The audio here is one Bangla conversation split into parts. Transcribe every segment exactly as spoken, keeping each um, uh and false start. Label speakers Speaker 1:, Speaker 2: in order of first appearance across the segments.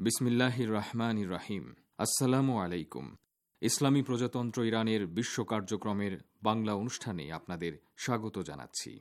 Speaker 1: বিসমিল্লাহির রহমানির রহিম। আসসালামু আলাইকুম। ইসলামী প্রজাতন্ত্র ইরানের বিশ্ব কার্যক্রমের বাংলা অনুষ্ঠানে আপনাদের স্বাগত জানাচ্ছি।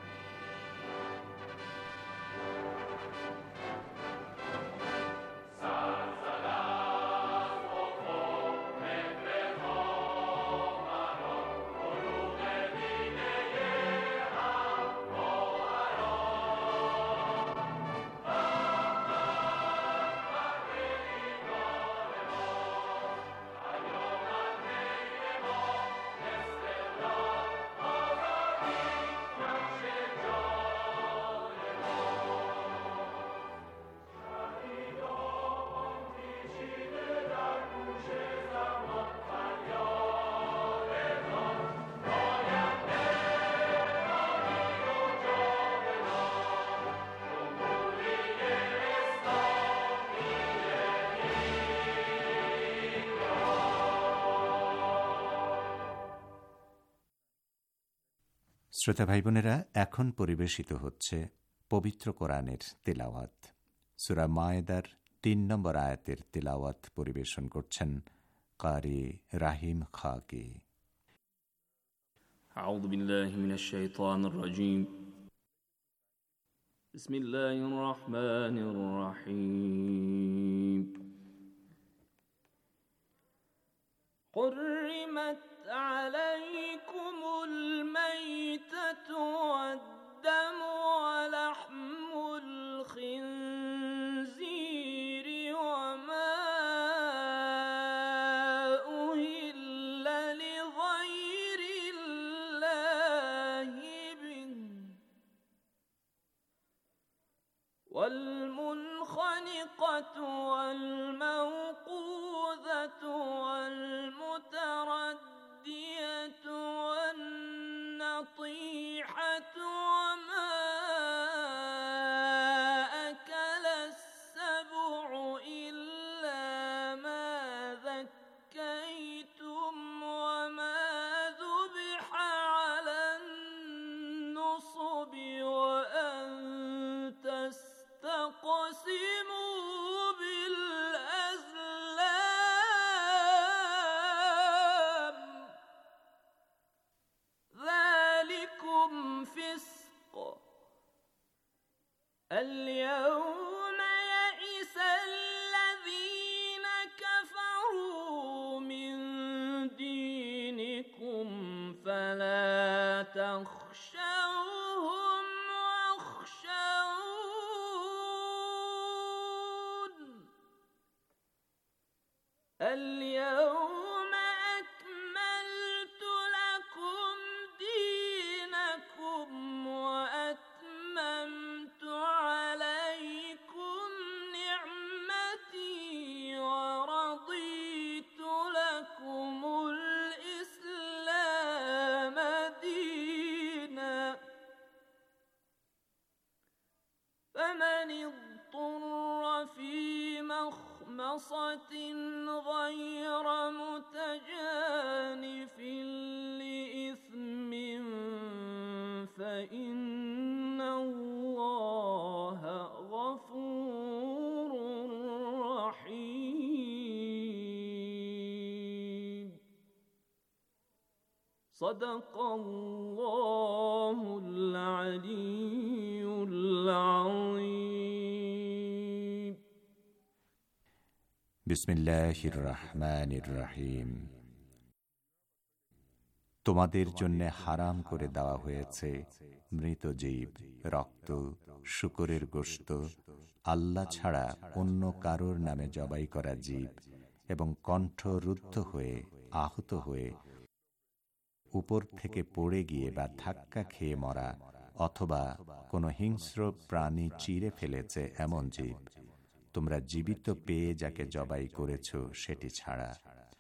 Speaker 2: শ্রোতা ভাই বোনেরা, এখন পরিবেশিত হচ্ছে পবিত্র কোরআনের তিলাওয়াত। সূরা মায়েদার তিন নম্বর আয়াতের তিলাওয়াত পরিবেশন করছেন কারি রাহিম খাকি।
Speaker 3: আউযু বিল্লাহি মিনাশ শাইতানির রাজীম। বিসমিল্লাহির রহমানির রহিম। حرمت عليكم الميتة والدم ولحم الخنزير وما أهل لغير الله به والمنخنقة والموقوذة والمتردية والنطيحة وما أكل السبع إلا ما ذكيتم وما ذبح على النصب وأن تستقسموا اليوم يئس الذين كفروا من دينكم فلا تخشوهم واخشون اليوم أكملت لكم دينكم وأتممت عليكم نعمتي ورضيت لكم الإسلام دينا فمن اضطر في مخمصة غير متجانف لإثم فإن الله غفور رحيم. صدق الله العلي العظيم.
Speaker 2: বিসমিল্লাহির রহমানির রহিম। তোমাদের জন্য হারাম করে দেওয়া হয়েছে মৃত জীব, রক্ত, শূকরের গোশত, আল্লাহ ছাড়া অন্য কারোর নামে জবাই করা জীব এবং কণ্ঠ রুদ্ধ হয়ে, আহত হয়ে, উপর থেকে পড়ে গিয়ে বা ধাক্কা খেয়ে মরা অথবা কোনো হিংস্র প্রাণী চিরে ফেলেছে এমন জীব, তোমরা জীবিত পেয়ে যাকে জবাই করেছ সেটি ছাড়া।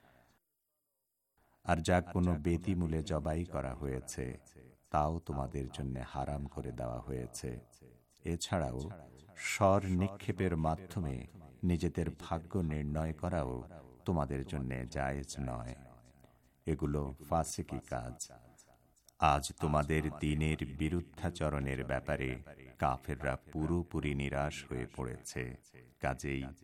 Speaker 2: আর যা কোনো বেদিমূলে জবাই করা হয়েছে তাও তোমাদের জন্য হারাম করে দেওয়া হয়েছে। এছাড়াও স্বর নিক্ষেপের মাধ্যমে নিজেদের ভাগ্য নির্ণয় করাও তোমাদের জন্য জায়েজ নয়। এগুলো ফাসিকি কাজ। আজ তোমাদের দ্বীনের বিরুদ্ধাচরণের ব্যাপারে কাফেররা পুরোপুরি নিরাশ হয়ে পড়েছে। কাজেই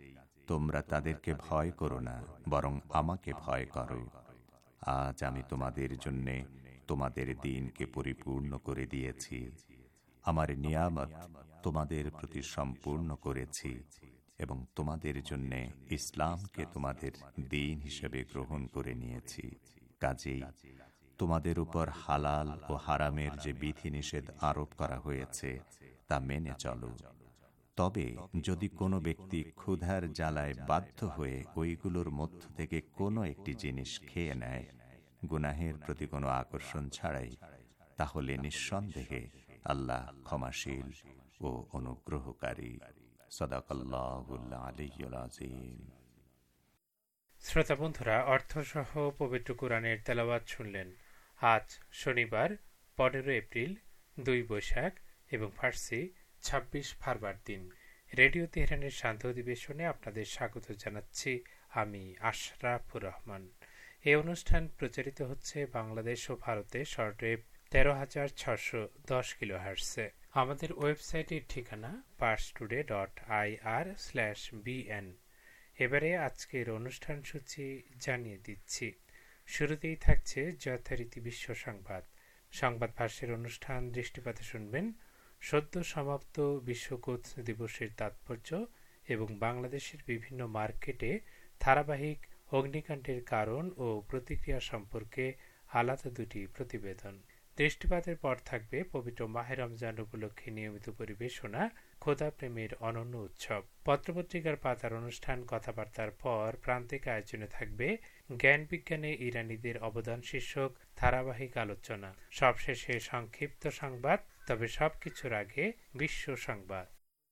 Speaker 2: তোমরা তাদেরকে ভয় করো না, বরং আমাকে ভয় করো। আজ আমি তোমাদের জন্যে তোমাদের দিনকে পরিপূর্ণ করে দিয়েছি, আমার নিয়ামত তোমাদের প্রতি সম্পূর্ণ করেছি এবং তোমাদের জন্যে ইসলামকে তোমাদের দিন হিসেবে গ্রহণ করে নিয়েছি। কাজেই তোমাদের উপর হালাল ও হারামের যে বিধিনিষেধ আরোপ করা হয়েছে তা মেনে চলো। তবে যদি কোনো ব্যক্তি ক্ষুধার জ্বালায় বাধ্য হয়ে ওইগুলোর মধ্য থেকে কোনো একটি জিনিস খেয়ে নেয় গুনাহের প্রতি কোনো আকর্ষণ ছাড়াই, তাহলে নিঃসন্দেহে আল্লাহ ক্ষমাশীল ও অনুগ্রহকারী। সাদাকাল্লাহুল আলিয়্যুল আযীম।
Speaker 4: শ্রোতা বন্ধুরা, অর্থসহ পবিত্র কুরআনের তেলাওয়াত শুনলেন। আজ শনিবার পনেরো এপ্রিল, দুই বৈশাখ এবং ফার্সি ছাব্বিশ ফারবার দিন। রেডিও তেহরানের শান্ত অধিবেশনে আপনাদের স্বাগত জানাচ্ছি আমি আশরাফুর রহমান। এই অনুষ্ঠান প্রচারিত হচ্ছে বাংলাদেশ ও ভারতে শর্টওয়েভ তেরো হাজার ছশো দশ কিলো হার্টসে। আমাদের ওয়েবসাইটের ঠিকানা Pars Today dot I R slash BN. এবারে আজকের অনুষ্ঠান সূচি জানিয়ে দিচ্ছি। শুরুতেই থাকছে যথারীতি বিশ্ব সংবাদ। সংবাদ ভাষ্যের অনুষ্ঠান দৃষ্টিপাতে শুনবেন সদ্য সমাপ্ত বিশ্ব কোচ দিবসের তাৎপর্য এবং বাংলাদেশের বিভিন্ন মার্কেটে ধারাবাহিক অগ্নিকাণ্ডের কারণ ও প্রতিক্রিয়া সম্পর্কে আলাদা দুটি প্রতিবেদন। দৃষ্টিপাতের পর থাকবে পবিত্র মাহে রমজান উপলক্ষে নিয়মিত পরিবেশনা খোদা প্রেমের অনন্য উৎসব। পত্রপত্রিকার পাতার অনুষ্ঠান কথাবার্তার পর প্রান্তিক আয়োজনে থাকবে জ্ঞান বিজ্ঞানে ইরানিদের অবদান শীর্ষক ধারাবাহিক আলোচনা। সবশেষে সংক্ষিপ্ত সংবাদ, তবে সবকিছুর আগে বিশ্ব সংবাদ।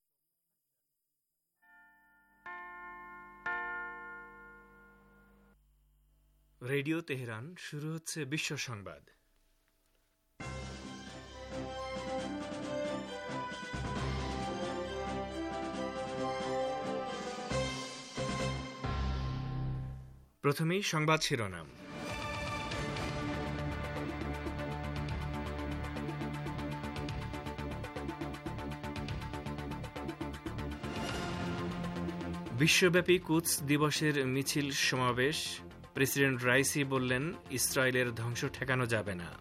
Speaker 5: রেডিও তেহরান, শুরু হচ্ছে বিশ্ব সংবাদ। প্রথমেই সংবাদ শিরোনাম। বিশ্বব্যাপী কুদস দিবসের মিছিল সমাবেশ। প্রেসিডেন্ট রাইসি বললেন, ইসরায়েলের ধ্বংস ঠেকানো যাবে না।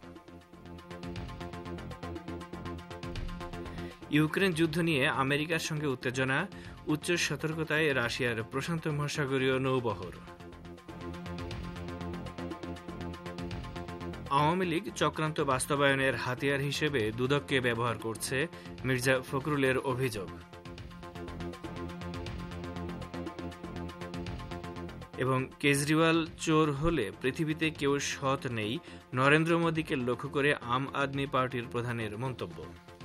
Speaker 5: ইউক্রেন যুদ্ধ নিয়ে আমেরিকার সঙ্গে উত্তেজনা, উচ্চ সতর্কতায় রাশিয়ার প্রশান্ত মহাসাগরীয় নৌবহর। আওয়ামী লীগ চক্রান্ত বাস্তবায়নের হাতিয়ার হিসেবে দুদককে ব্যবহার করছে, মির্জা ফখরুলের অভিযোগ। এবং কেজরিওয়াল চোর হলে পৃথিবীতে কেউ সৎ নেই, নরেন্দ্র মোদীকে লক্ষ্য করে আম আদমি পার্টির প্রধানের মন্তব্য।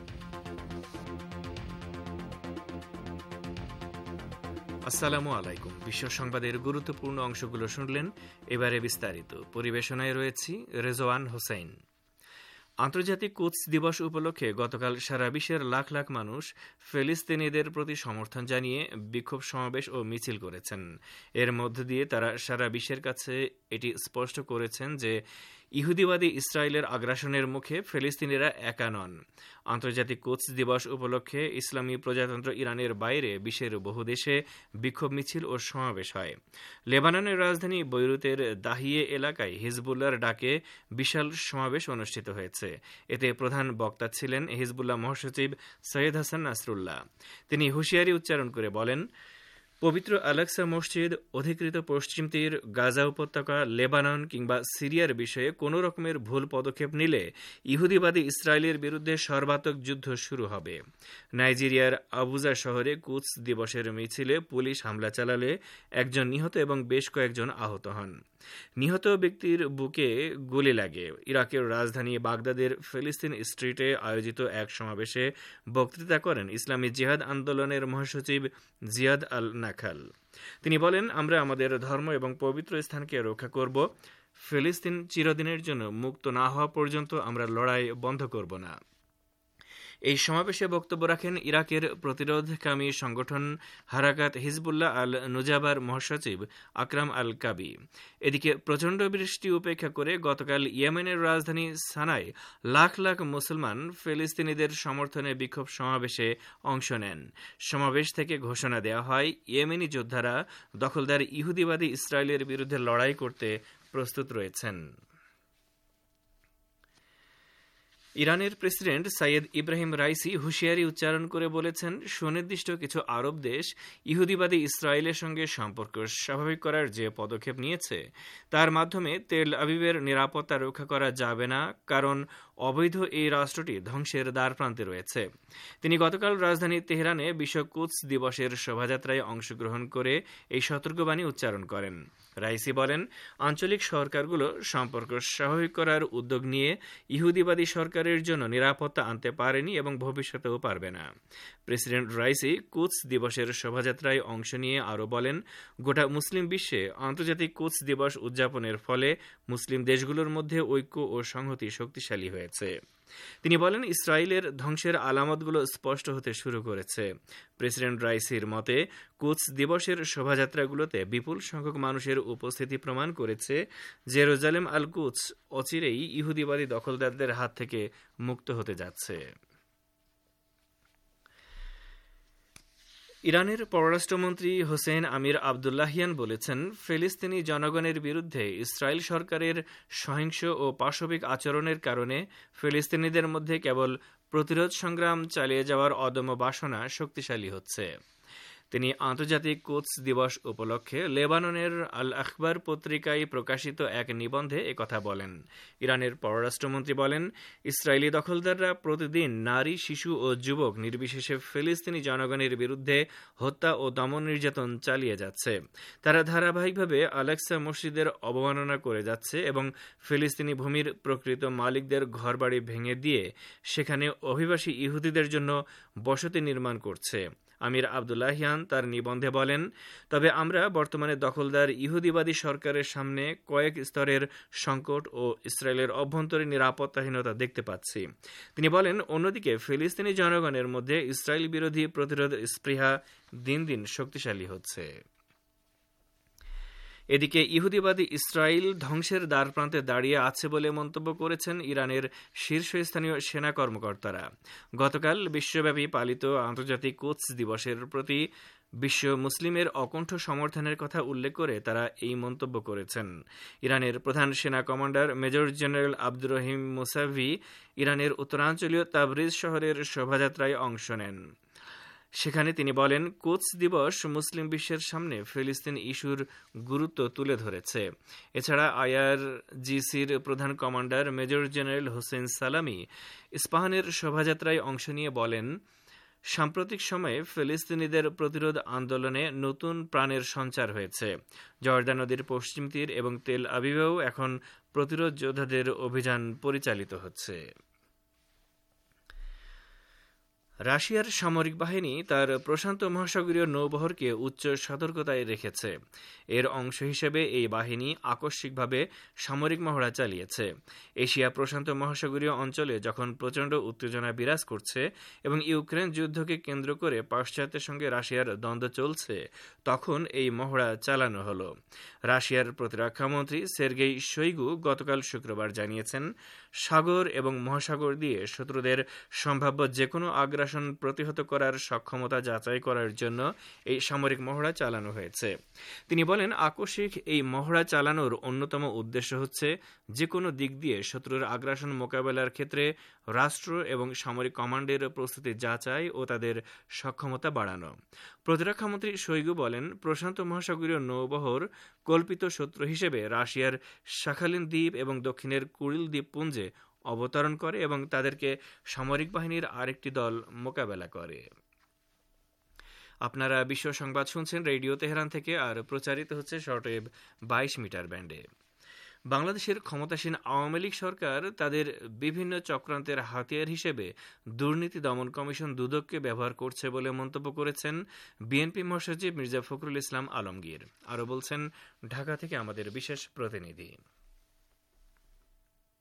Speaker 5: আসসালামু আলাইকুম। বিশ্ব সংবাদের গুরুত্বপূর্ণ অংশগুলো শুনলেন, এবারে বিস্তারিত। পরিবেশনায় রয়েছি রেজওয়ান হোসেন। আন্তর্জাতিক কুদস দিবস উপলক্ষে গতকাল সারা বিশ্বের লাখ লাখ মানুষ ফিলিস্তিনিদের প্রতি সমর্থন জানিয়ে বিক্ষোভ সমাবেশ ও মিছিল করেছেন। এর মধ্য দিয়ে তারা সারা বিশ্বের কাছে এটি স্পষ্ট করেছেন যে ইহুদিবাদী ইসরায়েলের আগ্রাসনের মুখে ফিলিস্তিনিরা একা নন। আন্তর্জাতিক কুদস দিবস উপলক্ষে ইসলামী প্রজাতন্ত্র ইরানের বাইরে বিশ্বের বহু দেশে বিক্ষোভ মিছিল ও সমাবেশ হয়। লেবাননের রাজধানী বৈরুতের দাহিয়ে এলাকায় হিজবুল্লাহর ডাকে বিশাল সমাবেশ অনুষ্ঠিত হয়েছে। এতে প্রধান বক্তা ছিলেন হিজবুল্লাহ মহাসচিব সৈয়দ হাসান নাসরুল্লাহ। তিনি হুঁশিয়ারি উচ্চারণ করে বলেন, পবিত্র আল-আকসা মসজিদ, অধিকৃত পশ্চিম তীর, গাজা উপত্যকা, লেবানন কিংবা সিরিয়ার বিষয়ে কোনো রকমের ভুল পদক্ষেপ নিলে ইহুদিবাদী ইসরায়েলের বিরুদ্ধে সর্বাত্মক যুদ্ধ শুরু হবে। নাইজেরিয়ার আবুজা শহরে কুদস দিবসের মিছিলে পুলিশ হামলা চালালে একজন নিহত এবং বেশ কয়েকজন আহত হন। নিহত ব্যক্তির বুকে গুলি লাগে। ইরাকের রাজধানী বাগদাদের ফিলিস্তিন স্ট্রিটে আয়োজিত এক সমাবেশে বক্তৃতা করেন ইসলামী জিহাদ আন্দোলনের মহাসচিব জিয়াদ আল নাখাল। তিনি বলেন, আমরা আমাদের ধর্ম এবং পবিত্র স্থানকে রক্ষা করব। ফিলিস্তিন চিরদিনের জন্য মুক্ত না হওয়া পর্যন্ত আমরা লড়াই বন্ধ করব না। এই সমাবেশে বক্তব্য রাখেন ইরাকের প্রতিরোধকামী সংগঠন হারাকাত হিজবুল্লাহ আল নুজাবার মহাসচিব আকরাম আল কাবি। এদিকে প্রচণ্ড বৃষ্টি উপেক্ষা করে গতকাল ইয়েমেনের রাজধানী সানায় লাখ লাখ মুসলমান ফিলিস্তিনিদের সমর্থনে বিক্ষোভ সমাবেশে অংশ নেন। সমাবেশ থেকে ঘোষণা দেওয়া হয়, ইয়েমেনি যোদ্ধারা দখলদার ইহুদিবাদী ইসরায়েলের বিরুদ্ধে লড়াই করতে প্রস্তুত রয়েছেন। ইরানের প্রেসিডেন্ট সাইয়েদ ইব্রাহিম রাইসি হুঁশিয়ারি উচ্চারণ করে বলেছেন, সুনির্দিষ্ট কিছু আরব দেশ ইহুদিবাদী ইসরায়েলের সঙ্গে সম্পর্ক স্বাভাবিক করার যে পদক্ষেপ নিয়েছে তার মাধ্যমে তেল আবিবের নিরাপত্তা রক্ষা করা যাবে না, কারণ অবৈধ এই রাষ্ট্রটি ধ্বংসের দ্বারপ্রান্তে রয়েছে। তিনি গতকাল রাজধানী তেহরানে বিশ্ব কুদস দিবসের শোভাযাত্রায় অংশগ্রহণ করে এই সতর্কবাণী উচ্চারণ করেন। রাইসি বলেন, আঞ্চলিক সরকারগুলো সম্পর্ক স্বাভাবিক করার উদ্যোগ নিয়ে ইহুদিবাদী সরকারের জন্য নিরাপত্তা আনতে পারেনি এবং ভবিষ্যতেও পারবে না। প্রেসিডেন্ট রাইসি কুদস দিবসের শোভাযাত্রায় অংশ নিয়ে আরও বলেন, গোটা মুসলিম বিশ্বে আন্তর্জাতিক কুদস দিবস উদযাপনের ফলে মুসলিম দেশগুলোর মধ্যে ঐক্য ও সংহতি শক্তিশালী হয়েছে। তিনি বলেন, ইসরায়েলের ধ্বংসের আলামতগুলো স্পষ্ট হতে শুরু করেছে। প্রেসিডেন্ট রাইসির মতে কুদস দিবসের শোভাযাত্রাগুলোতে বিপুল সংখ্যক মানুষের উপস্থিতি প্রমাণ করেছে জেরুজালেম আল কুদস অচিরেই ইহুদিবাদী দখলদারদের হাত থেকে মুক্ত হতে যাচ্ছে। ইরানের পররাষ্ট্রমন্ত্রী হোসেন আমির আবদুল্লাহিয়ান বলেছেন, ফিলিস্তিনি জনগণের বিরুদ্ধে ইসরায়েল সরকারের সহিংস ও পাশবিক আচরণের কারণে ফিলিস্তিনিদের মধ্যে কেবল প্রতিরোধ সংগ্রাম চালিয়ে যাওয়ার অদম্য বাসনা শক্তিশালী হচ্ছে। তিনি আন্তর্জাতিক কুদস দিবস উপলক্ষে লেবাননের আল আখবার পত্রিকায় প্রকাশিত এক নিবন্ধে একথা বলেন। ইরানের পররাষ্ট্রমন্ত্রী বলেন, ইসরায়েলি দখলদাররা প্রতিদিন নারী, শিশু ও যুবক নির্বিশেষে ফিলিস্তিনি জনগণের বিরুদ্ধে হত্যা ও দমন নির্যাতন চালিয়ে যাচ্ছে। তারা ধারাবাহিকভাবে আলেক্সা মসজিদের অবমাননা করে যাচ্ছে এবং ফিলিস্তিনি ভূমির প্রকৃত মালিকদের ঘরবাড়ি ভেঙে দিয়ে সেখানে অভিবাসী ইহুদিদের জন্য বসতি নির্মাণ করছে। আমির আবদুল্লাহিয়ান তার নিবন্ধে বলেন, তবে আমরা বর্তমানে দখলদার ইহুদিবাদী সরকারের সামনে কয়েক স্তরের সংকট ও ইসরায়েলের অভ্যন্তরীণ নিরাপত্তাহীনতা দেখতে পাচ্ছি। তিনি বলেন, অন্যদিকে ফিলিস্তিনি জনগণের মধ্যে ইসরায়েল বিরোধী প্রতিরোধ স্পৃহা দিন দিন শক্তিশালী হচ্ছে। এদিকে ইহুদিবাদী ইসরায়েল ধ্বংসের দ্বারপ্রান্তে দাঁড়িয়ে আছে বলে মন্তব্য করেছেন ইরানের শীর্ষস্থানীয় সেনা কর্মকর্তারা। গতকাল বিশ্বব্যাপী পালিত আন্তর্জাতিক কুদস দিবসের প্রতি বিশ্ব মুসলিমের অকণ্ঠ সমর্থনের কথা উল্লেখ করে তারা এই মন্তব্য করেছেন। ইরানের প্রধান সেনা commander major general Abdur Rahim Mousavi ইরানের উত্তরাঞ্চলীয় তাবরিজ শহরের শোভাযাত্রায় অংশ নেন। সেখানে তিনি বলেন, কুদস দিবস মুসলিম বিশ্বের সামনে ফিলিস্তিন ইস্যুর গুরুত্ব তুলে ধরেছে। এছাড়া আইআরজিসির প্রধান কমান্ডার মেজর জেনারেল হোসেন সালামি ইস্পাহানের শোভাযাত্রায় অংশ নিয়ে বলেন, সাম্প্রতিক সময়ে ফিলিস্তিনিদের প্রতিরোধ আন্দোলনে নতুন প্রাণের সঞ্চার হয়েছে। জর্দান নদীর পশ্চিম তীর এবং তেল আবিবেও এখন প্রতিরোধ যোদ্ধাদের অভিযান পরিচালিত হচ্ছে। রাশিয়ার সামরিক বাহিনী তার প্রশান্ত মহাসাগরীয় নৌবহরকে উচ্চ সতর্কতায় রেখেছে। এর অংশ হিসেবে এই বাহিনী আকস্মিকভাবে সামরিক মহড়া চালিয়েছে। এশিয়া প্রশান্ত মহাসাগরীয় অঞ্চলে যখন প্রচণ্ড উত্তেজনা বিরাজ করছে এবং ইউক্রেন যুদ্ধকে কেন্দ্র করে পাশ্চাত্যের সঙ্গে রাশিয়ার দ্বন্দ্ব চলছে, তখন এই মহড়া চালানো হলো। রাশিয়ার প্রতিরক্ষামন্ত্রী সের্গেই শোইগু গতকাল শুক্রবার জানিয়েছেন, সাগর এবং মহাসাগর দিয়ে শত্রুদের সম্ভাব্য যে কোনো আগ্রাসন প্রতিহত করার সক্ষমতা যাচাই করার জন্য এই সামরিক মহড়া চালানো হয়েছে। তিনি বলেন, আকস্মিক এই মহড়া চালানোর অন্যতম উদ্দেশ্য হচ্ছে যে কোনো দিক দিয়ে শত্রুর আগ্রাসন মোকাবেলার ক্ষেত্রে রাষ্ট্র এবং সামরিক কমান্ডের প্রস্তুতি যাচাই ও তাদের সক্ষমতা বাড়ানো। প্রতিরক্ষামন্ত্রী শোইগু বলেন, প্রশান্ত মহাসাগরীয় নৌবহর কল্পিত শত্রু হিসেবে রাশিয়ার শাখালিন দ্বীপ এবং দক্ষিণের কুরিল দ্বীপপুঞ্জে অবতরণ করে এবং তাদেরকে সামরিক বাহিনীর আরেকটি দল মোকাবেলা করে। আপনারা বিশ্ব সংবাদ শুনছেন রেডিও তেহরান থেকে, আর প্রচারিত হচ্ছে শর্টওয়েভ বাইশ মিটার ব্যান্ডে। বাংলাদেশের ক্ষমতাসীন আওয়ামী লীগ সরকার তাদের বিভিন্ন চক্রান্তের হাতিয়ার হিসেবে দুর্নীতি দমন কমিশন দুদককে ব্যবহার করছে বলে মন্তব্য করেছেন বিএনপি মহাসচিব মির্জা ফখরুল ইসলাম আলমগীর। আরও বলছেন ঢাকা থেকে আমাদের বিশেষ প্রতিনিধি।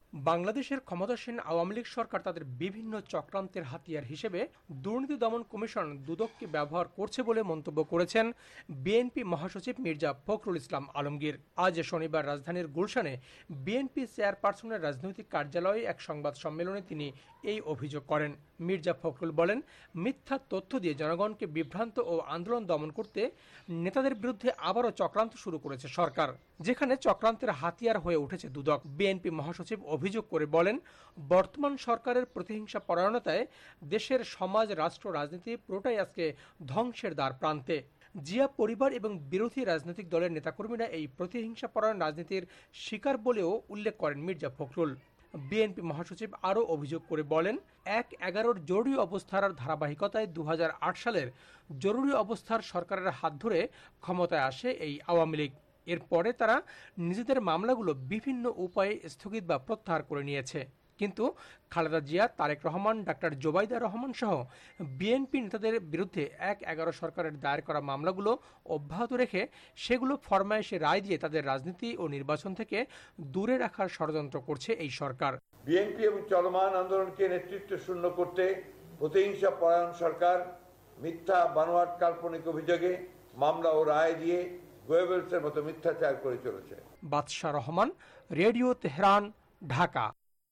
Speaker 6: বাংলাদেশের ক্ষমতাসীন আওয়ামী লীগ সরকার তাদের বিভিন্ন চক্রান্তের হাতিয়ার হিসেবে দুর্নীতি দমন কমিশন দুদককে ব্যবহার করছে বলে মন্তব্য করেছেন বিএনপি মহাসচিব মির্জা ফখরুল ইসলাম আলমগীর। আজ শনিবার রাজধানীর গুলশানে বিএনপি চেয়ারপারসনের রাজনৈতিক কার্যালয়ে এক সংবাদ সম্মেলনে তিনি এই অভিযোগ করেন। মির্জা ফখরুল বলেন, মিথ্যা তথ্য দিয়ে জনগণকে বিভ্রান্ত ও আন্দোলন দমন করতে নেতাদের বিরুদ্ধে আবারও চক্রান্ত শুরু করেছে সরকার, যেখানে চক্রান্তের হাতিয়ার হয়ে উঠেছে দুদক। বিএনপি মহাসচিব অভিযোগ করে বলেন, বর্তমান সরকারের প্রতিহিংসা পরায়ণতায় দেশের সমাজ, রাষ্ট্র, রাজনীতি পুরোটাই আজকে ধ্বংসের দ্বার প্রান্তে। জিয়া পরিবার এবং বিরোধী রাজনৈতিক দলের নেতাকর্মীরা এই প্রতিহিংসা পরায়ণ রাজনীতির শিকার বলেও উল্লেখ করেন মির্জা ফখরুল। বিএনপি মহাসচিব আরও অভিযোগ করে বলেন, এক এগারোর জরুরি অবস্থার ধারাবাহিকতায় দু হাজার আট সালের জরুরি অবস্থার সরকারের হাত ধরে ক্ষমতায় আসে এই আওয়ামী লীগ। এরপরে তারা নিজেদের মামলাগুলো বিভিন্ন উপায়ে স্থগিত বা প্রত্যাহার করে নিয়েছে। কিন্তু খালেদা জিয়া, তারেক রহমান, ডাক্তার জোবাইদা রহমান সহ বিএনপি নেতাদের বিরুদ্ধে এক এগারো সরকারের দায়ের করা মামলাগুলো অব্যাহত রেখে সেগুলো ফরমায়েশে রায় দিয়ে তাদের রাজনীতি ও নির্বাচন থেকে দূরে রাখার ষড়যন্ত্র করছে এই সরকার।
Speaker 7: বিএনপি এবং চলমান আন্দোলনকে নেতৃত্ব শূন্য করতে প্রতিহিংসা পরায়ণ সরকার মিথ্যা, বানোয়াট, কাল্পনিক অভিযোগে মামলা ও রায় দিয়ে গোয়েবলসের মতো মিথ্যাচার করে চলেছে।
Speaker 6: বাদশাহ রহমান, রেডিও তেহরান, ঢাকা।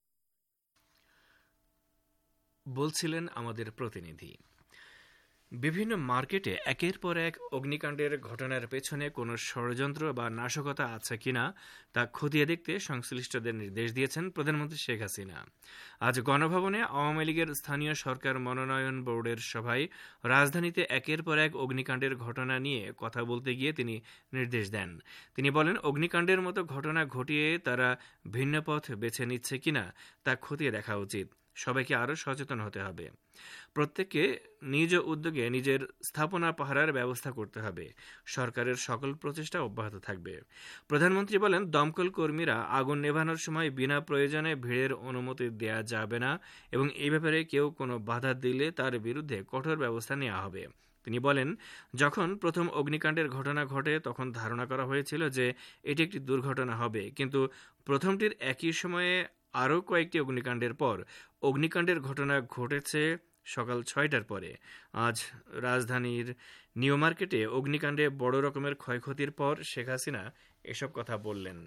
Speaker 5: বলছিলেন আমাদের প্রতিনিধি। বিভিন্ন মার্কেটে একের পর এক অগ্নিকাণ্ডের ঘটনার পেছনে কোনো ষড়যন্ত্র বা নাশকতা আছে কিনা তা খতিয়ে দেখতে সংশ্লিষ্টদের নির্দেশ দিয়েছেন প্রধানমন্ত্রী শেখ হাসিনা। আজ গণভবনে আওয়ামী লীগের স্থানীয় সরকার মনোনয়ন বোর্ডের সভায় রাজধানীতে একের পর এক অগ্নিকাণ্ডের ঘটনা নিয়ে কথা বলতে গিয়ে তিনি নির্দেশ দেন। তিনি বলেন, অগ্নিকাণ্ডের মতো ঘটনা ঘটিয়ে তারা ভিন্ন পথ বেছে নিচ্ছে কিনা তা খতিয়ে দেখা উচিত। সবাইকে আরও সচেতন হতে হবে। প্রত্যেককে নিজ উদ্যোগে নিজের স্থাপনা পাহারার ব্যবস্থা করতে হবে। সরকারের সকল প্রচেষ্টা অব্যাহত থাকবে। প্রধানমন্ত্রী বলেন, দমকল কর্মীরা আগুন নেভানোর সময় বিনা প্রয়োজনে ভিড়ের অনুমতি দেয়া যাবে না এবং এই ব্যাপারে কেউ কোনো বাধা দিলে তার বিরুদ্ধে কঠোর ব্যবস্থা নেওয়া হবে। তিনি বলেন, যখন প্রথম অগ্নিকাণ্ডের ঘটনা ঘটে তখন ধারণা করা হয়েছিল যে এটি একটি দুর্ঘটনা হবে, কিন্তু প্রথমটির একই সময়ে আরও কয়েকটি অগ্নিকাণ্ডের পর অগ্নিকাণ্ডের ঘটনা ঘটেছে সকাল ছয়টার পরে। আজ রাজধানীর নিউ মার্কেটে অগ্নিকাণ্ডে বড় রকমের ক্ষয়ক্ষতির পর শেখ হাসিনা এসব কথা বললেন।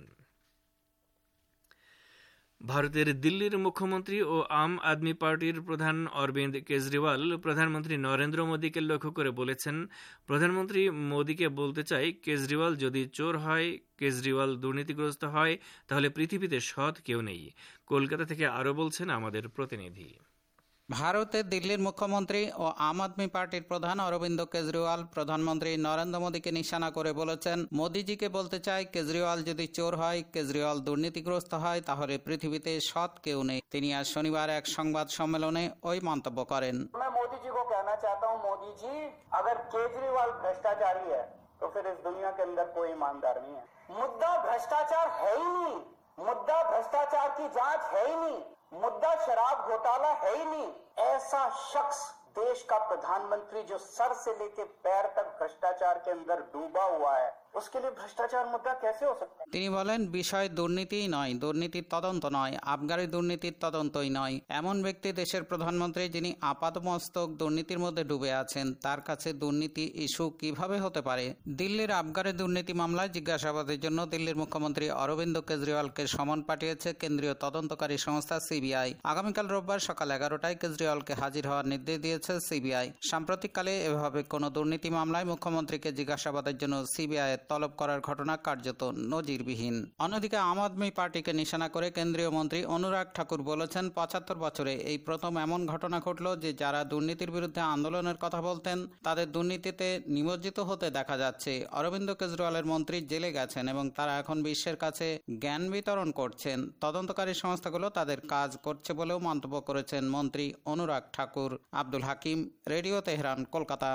Speaker 5: ভারতের দিল্লির মুখ্যমন্ত্রী ও আম আদমি পার্টির প্রধান অরবিন্দ কেজরিওয়াল প্রধানমন্ত্রী নরেন্দ্র মোদীকে লক্ষ্য করে বলেছেন, প্রধানমন্ত্রী মোদীকে বলতে চাই, কেজরিওয়াল যদি চোর হয়, কেজরিওয়াল দুর্নীতিগ্রস্ত হয়, তাহলে পৃথিবীতে সৎ কেউ নেই। কলকাতা থেকে আরও বলছেন আমাদের প্রতিনিধি।
Speaker 8: ভারতের দিল্লির মুখ্যমন্ত্রী ও আম আদমি পার্টির প্রধান অরবিন্দ কেজরিওয়াল প্রধানমন্ত্রী নরেন্দ্র মোদীকে নিশানা করে বলেছেন, মোদীজিকে বলতে চাই, কেজরিওয়াল যদি চোর হয়, কেজরিওয়াল দুর্নীতিগ্রস্ত হয়, তাহলে পৃথিবীতে সৎ কেউ নেই। তিনি আজ শনিবার এক সংবাদ সম্মেলনে ওই মন্তব্য করেন।
Speaker 9: মোদীজি को कहना चाहता हूं, मोदी जी अगर केजरीवाल भ्रष्टाचारी है तो फिर इस दुनिया के अंदर कोई ईमानदार नहीं है। मुद्दा भ्रष्टाचार है ही नहीं, मुद्दा भ्रष्टाचार की जांच है ही नहीं, मुद्दा शराब घोटाला है ही नहीं। ऐसा शख्स देश का प्रधानमंत्री जो सर से लेकर पैर तक भ्रष्टाचार के अंदर डूबा हुआ है, उसके लिए भ्रष्टाचार मुद्दा कैसे हो सकता है?
Speaker 8: তিনি বলেন, বিষয় দুর্নীতিই নয়, দুর্নীতির তদন্ত নয়, আবগারি দুর্নীতির তদন্তই নয়। এমন ব্যক্তি দেশের প্রধানমন্ত্রী যিনি আপাতমস্তক দুর্নীতির মধ্যে ডুবে আছেন, তার কাছে দুর্নীতি ইস্যু কিভাবে হতে পারে? দিল্লির আবগারি দুর্নীতি মামলায় জিজ্ঞাসাবাদের জন্য দিল্লির মুখ্যমন্ত্রী অরবিন্দ কেজরিওয়ালকে সমন পাঠিয়েছে কেন্দ্রীয় তদন্তকারী সংস্থা সিবিআই। আগামীকাল রোববার সকাল এগারোটায় কেজরিওয়ালকে হাজির হওয়ার নির্দেশ দিয়েছে সিবিআই। সাম্প্রতিককালে এভাবে কোনো দুর্নীতি মামলায় মুখ্যমন্ত্রীকে জিজ্ঞাসাবাদের জন্য সিবিআই তলব করার ঘটনা কার্যত নজিরবিহীন। অন্যদিকে আম আদমি পার্টিকে নিশানা করে কেন্দ্রীয় মন্ত্রী অনুরাগ ঠাকুর বলেছেন, পঁচাত্তর বছরে এই প্রথম এমন ঘটনা ঘটল যে যারা দুর্নীতির বিরুদ্ধে আন্দোলনের কথা বলতেন তাদের দুর্নীতিতে নিমজ্জিত হতে দেখা যাচ্ছে। অরবিন্দ কেজরিওয়ালের মন্ত্রী জেলে গেছেন এবং তারা এখন বিশ্বের কাছে জ্ঞান বিতরণ করছেন। তদন্তকারী সংস্থাগুলো তাদের কাজ করছে বলেও মন্তব্য করেছেন মন্ত্রী Anurag Thakur. Abdul Hakim, radio Tehran, Kolkata.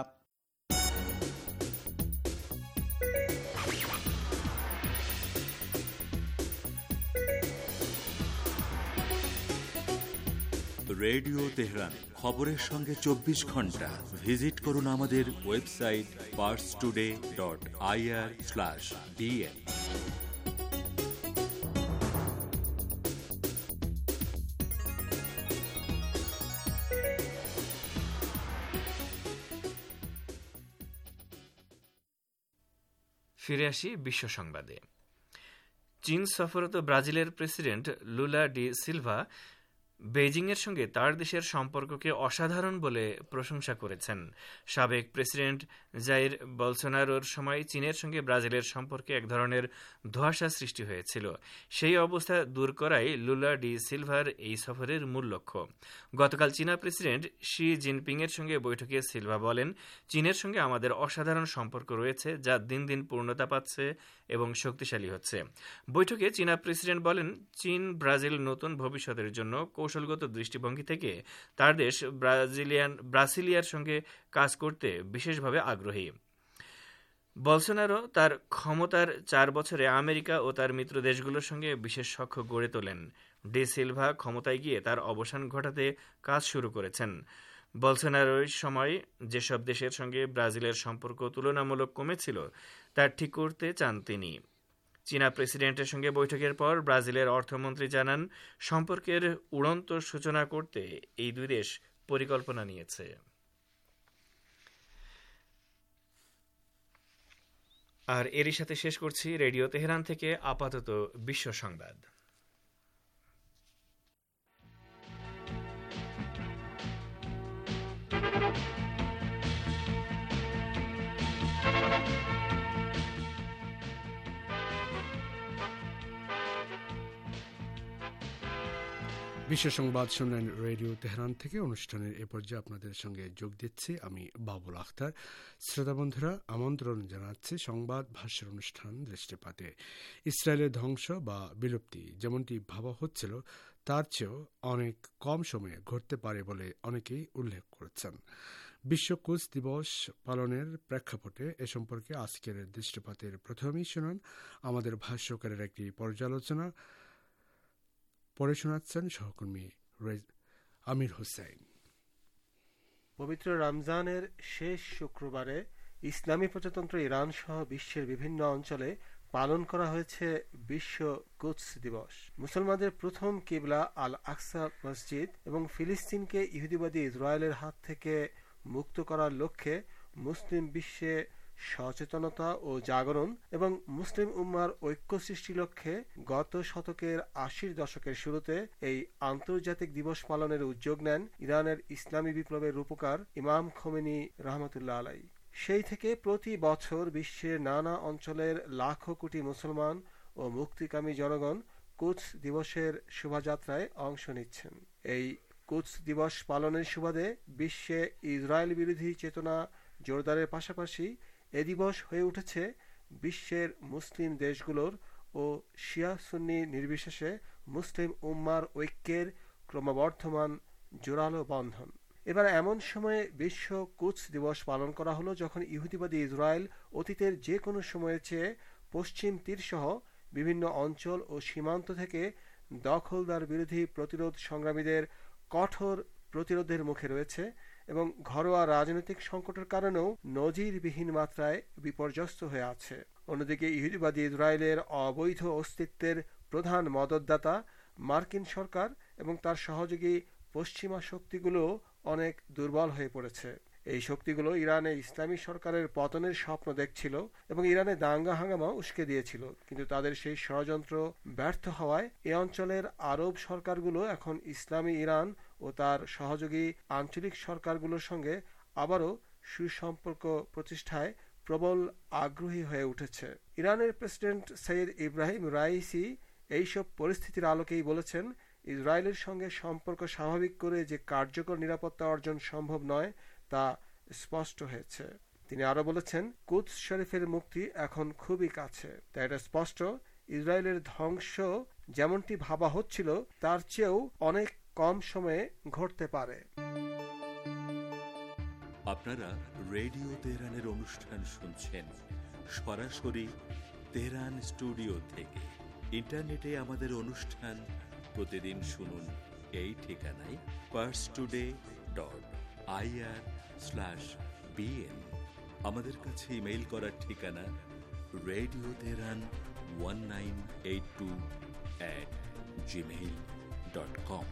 Speaker 10: Radio Tehran, খবরের সঙ্গে চব্বিশ ঘন্টা। ভিজিট করুন আমাদের website Pars Today dot IR slash DN.
Speaker 5: ফিরে আসি বিশ্ব সংবাদে। চীন সফররত ব্রাজিলের প্রেসিডেন্ট লুলা ডি সিলভা বেইজিংয়ের সঙ্গে তার দেশের সম্পর্ককে অসাধারণ বলে প্রশংসা করেছেন। সাবেক প্রেসিডেন্ট জাইর বলসোনারোর সময় চীনের সঙ্গে ব্রাজিলের সম্পর্কে এক ধরনের ধোঁয়াশা সৃষ্টি হয়েছিল। সেই অবস্থা দূর করাই লুলা ডি সিলভার এই সফরের মূল লক্ষ্য। গতকাল চীনা প্রেসিডেন্ট শি জিনপিংয়ের সঙ্গে বৈঠকে সিলভা বলেন, চীনের সঙ্গে আমাদের অসাধারণ সম্পর্ক রয়েছে, যা দিন দিন পূর্ণতা পাচ্ছে এবং শক্তিশালী হচ্ছে। বৈঠকে চীনা প্রেসিডেন্ট বলেন, চীন ব্রাজিল নতুন ভবিষ্যতের জন্য কৌশলগত দৃষ্টিভঙ্গি থেকে তার দেশ ব্রাজিলিয়ান ব্রাসিলিয়ার সঙ্গে কাজ করতে বিশেষভাবে আগ্রহী। বলসোনারো তার ক্ষমতার চার বছরে আমেরিকা ও তার মিত্র দেশগুলোর সঙ্গে বিশেষ সখ্য গড়ে তোলেন। ডি সিলভা ক্ষমতায় গিয়ে তার অবসান ঘটাতে কাজ শুরু করেছেন। বলসোনারোর সময় যেসব দেশের সঙ্গে ব্রাজিলের সম্পর্ক তুলনামূলক কমেছিল তা ঠিক করতে চান তিনি। চীনা প্রেসিডেন্টের সঙ্গে বৈঠকের পর ব্রাজিলের অর্থমন্ত্রী জানান, সম্পর্কের উড়ন্ত সূচনা করতে এই দুই দেশ পরিকল্পনা নিয়েছে। আর এরই সাথে শেষ করছি রেডিও তেহরান থেকে আপাতত বিশ্ব সংবাদ।
Speaker 11: বিশ্ব সংবাদ শুনলেন রেডিও তেহরান থেকে। অনুষ্ঠানের এ পর্যায়ে আপনাদের সঙ্গে যোগ দিচ্ছি আমি বাবুল আখতার। শ্রোতা বন্ধুরা, আমন্ত্রণ জানাচ্ছি সংবাদ ভাষ্যের অনুষ্ঠান দৃষ্টিপাতে। ইসরায়েলের ধ্বংস বা বিলুপ্তি যেমনটি ভাবা হচ্ছিল তার চেয়েও অনেক কম সময়ে ঘটতে পারে বলে অনেকেই উল্লেখ করেছেন। বিশ্ব কুচ দিবস পালনের প্রেক্ষাপটে এ সম্পর্কে আজকের দৃষ্টিপাতের প্রথমেই শুনুন আমাদের ভাষ্যকারের একটি পর্যালোচনা। পরে শোনাচ্ছেন সহকর্মী আমির হোসেন।
Speaker 12: পবিত্র রমজানের শেষ শুক্রবারে ইসলামী প্রজাতন্ত্র ইরান সহ বিশ্বের বিভিন্ন অঞ্চলে পালন করা হয়েছে বিশ্ব কুদস দিবস। মুসলমানদের প্রথম কিবলা আল আকসা মসজিদ এবং ফিলিস্তিনকে ইহুদিবাদী ইসরায়েলের হাত থেকে মুক্ত করার লক্ষ্যে মুসলিম বিশ্বে সচেতনতা ও জাগরণ এবং মুসলিম উম্মার ঐক্য সৃষ্টি লক্ষ্যে গত শতকের আশির দশকের শুরুতে এই আন্তর্জাতিক দিবস পালনের উদ্যোগ নেন ইরানের ইসলামী বিপ্লবের রূপকার ইমাম খোমেনি রহমতুল্লাহ আলাই। সেই থেকে প্রতি বছর বিশ্বের নানা অঞ্চলের লাখো কোটি মুসলমান ও মুক্তিকামী জনগণ কুদস দিবসের শোভাযাত্রায় অংশ নিচ্ছেন। এই কুদস দিবস পালনের সুবাদে বিশ্বে ইসরায়েল বিরোধী চেতনা জোরদারের পাশাপাশি এ দিবস হয়ে উঠেছে বিশ্বের মুসলিম দেশগুলোর ও শিয়া সুন্নি নির্বিশেষে মুসলিম উম্মার ঐক্যের ক্রমবর্ধমান জোরালো বন্ধন। এবার এমন সময়ে বিশ্ব কুদস দিবস পালন করা হলো যখন ইহুদিবাদী ইসরায়েল অতীতের যে কোনো সময়ের চেয়ে পশ্চিম তীরসহ বিভিন্ন অঞ্চল ও সীমান্ত থেকে দখলদার বিরোধী প্রতিরোধ সংগ্রামীদের কঠোর প্রতিরোধের মুখে রয়েছে এবং ঘরোয়া রাজনৈতিক সংকটের কারণেও নজিরবিহীন মাত্রায় বিপর্যস্ত হয়ে আছে। অন্যদিকে ইহুদিবাদী ইসরায়েলের অবৈধ অস্তিত্বের প্রধান মদতদাতা মার্কিন সরকার এবং তার সহযোগী পশ্চিমা শক্তিগুলো অনেক দুর্বল হয়ে পড়েছে। এই শক্তিগুলো ইরানে ইসলামী সরকারের পতনের স্বপ্ন দেখছিল এবং ইরানে দাঙ্গা হাঙ্গামা উস্কে দিয়েছিল, কিন্তু তাদের সেই ষড়যন্ত্র ব্যর্থ হওয়ায় এ অঞ্চলের আরব সরকারগুলো এখন ইসলামী ইরান ও তার সহযোগী আঞ্চলিক সরকারগুলোর সঙ্গে আবারও সুসম্পর্ক প্রতিষ্ঠায় প্রবল আগ্রহী হয়ে উঠেছে। ইরানের প্রেসিডেন্ট সৈয়দ ইব্রাহিম রাইসি এইসব পরিস্থিতির আলোকেই বলেছেন, ইসরায়েলের সঙ্গে সম্পর্ক স্বাভাবিক করে যে কার্যকর নিরাপত্তা অর্জন সম্ভব নয় তা স্পষ্ট হয়েছে। তিনি আরো বলেছেন, কুদস শরীফের মুক্তি এখন খুবই কাছে। তাই এটা স্পষ্ট, ইসরায়েলের ধ্বংস যেমনটি ভাবা হচ্ছিল তার চেয়েও অনেক কম সময়ে ঘটতে পারে।
Speaker 10: আপনারা রেডিও তেহরানের অনুষ্ঠান শুনছেন সরাসরি তেহরান স্টুডিও থেকে। ইন্টারনেটে আমাদের অনুষ্ঠান প্রতিদিন শুনুন এই ঠিকানায় Pars Today dot IR slash BN. আমাদের কাছে ইমেইল করার ঠিকানা radio Tehran one nine eight two at Gmail dot com.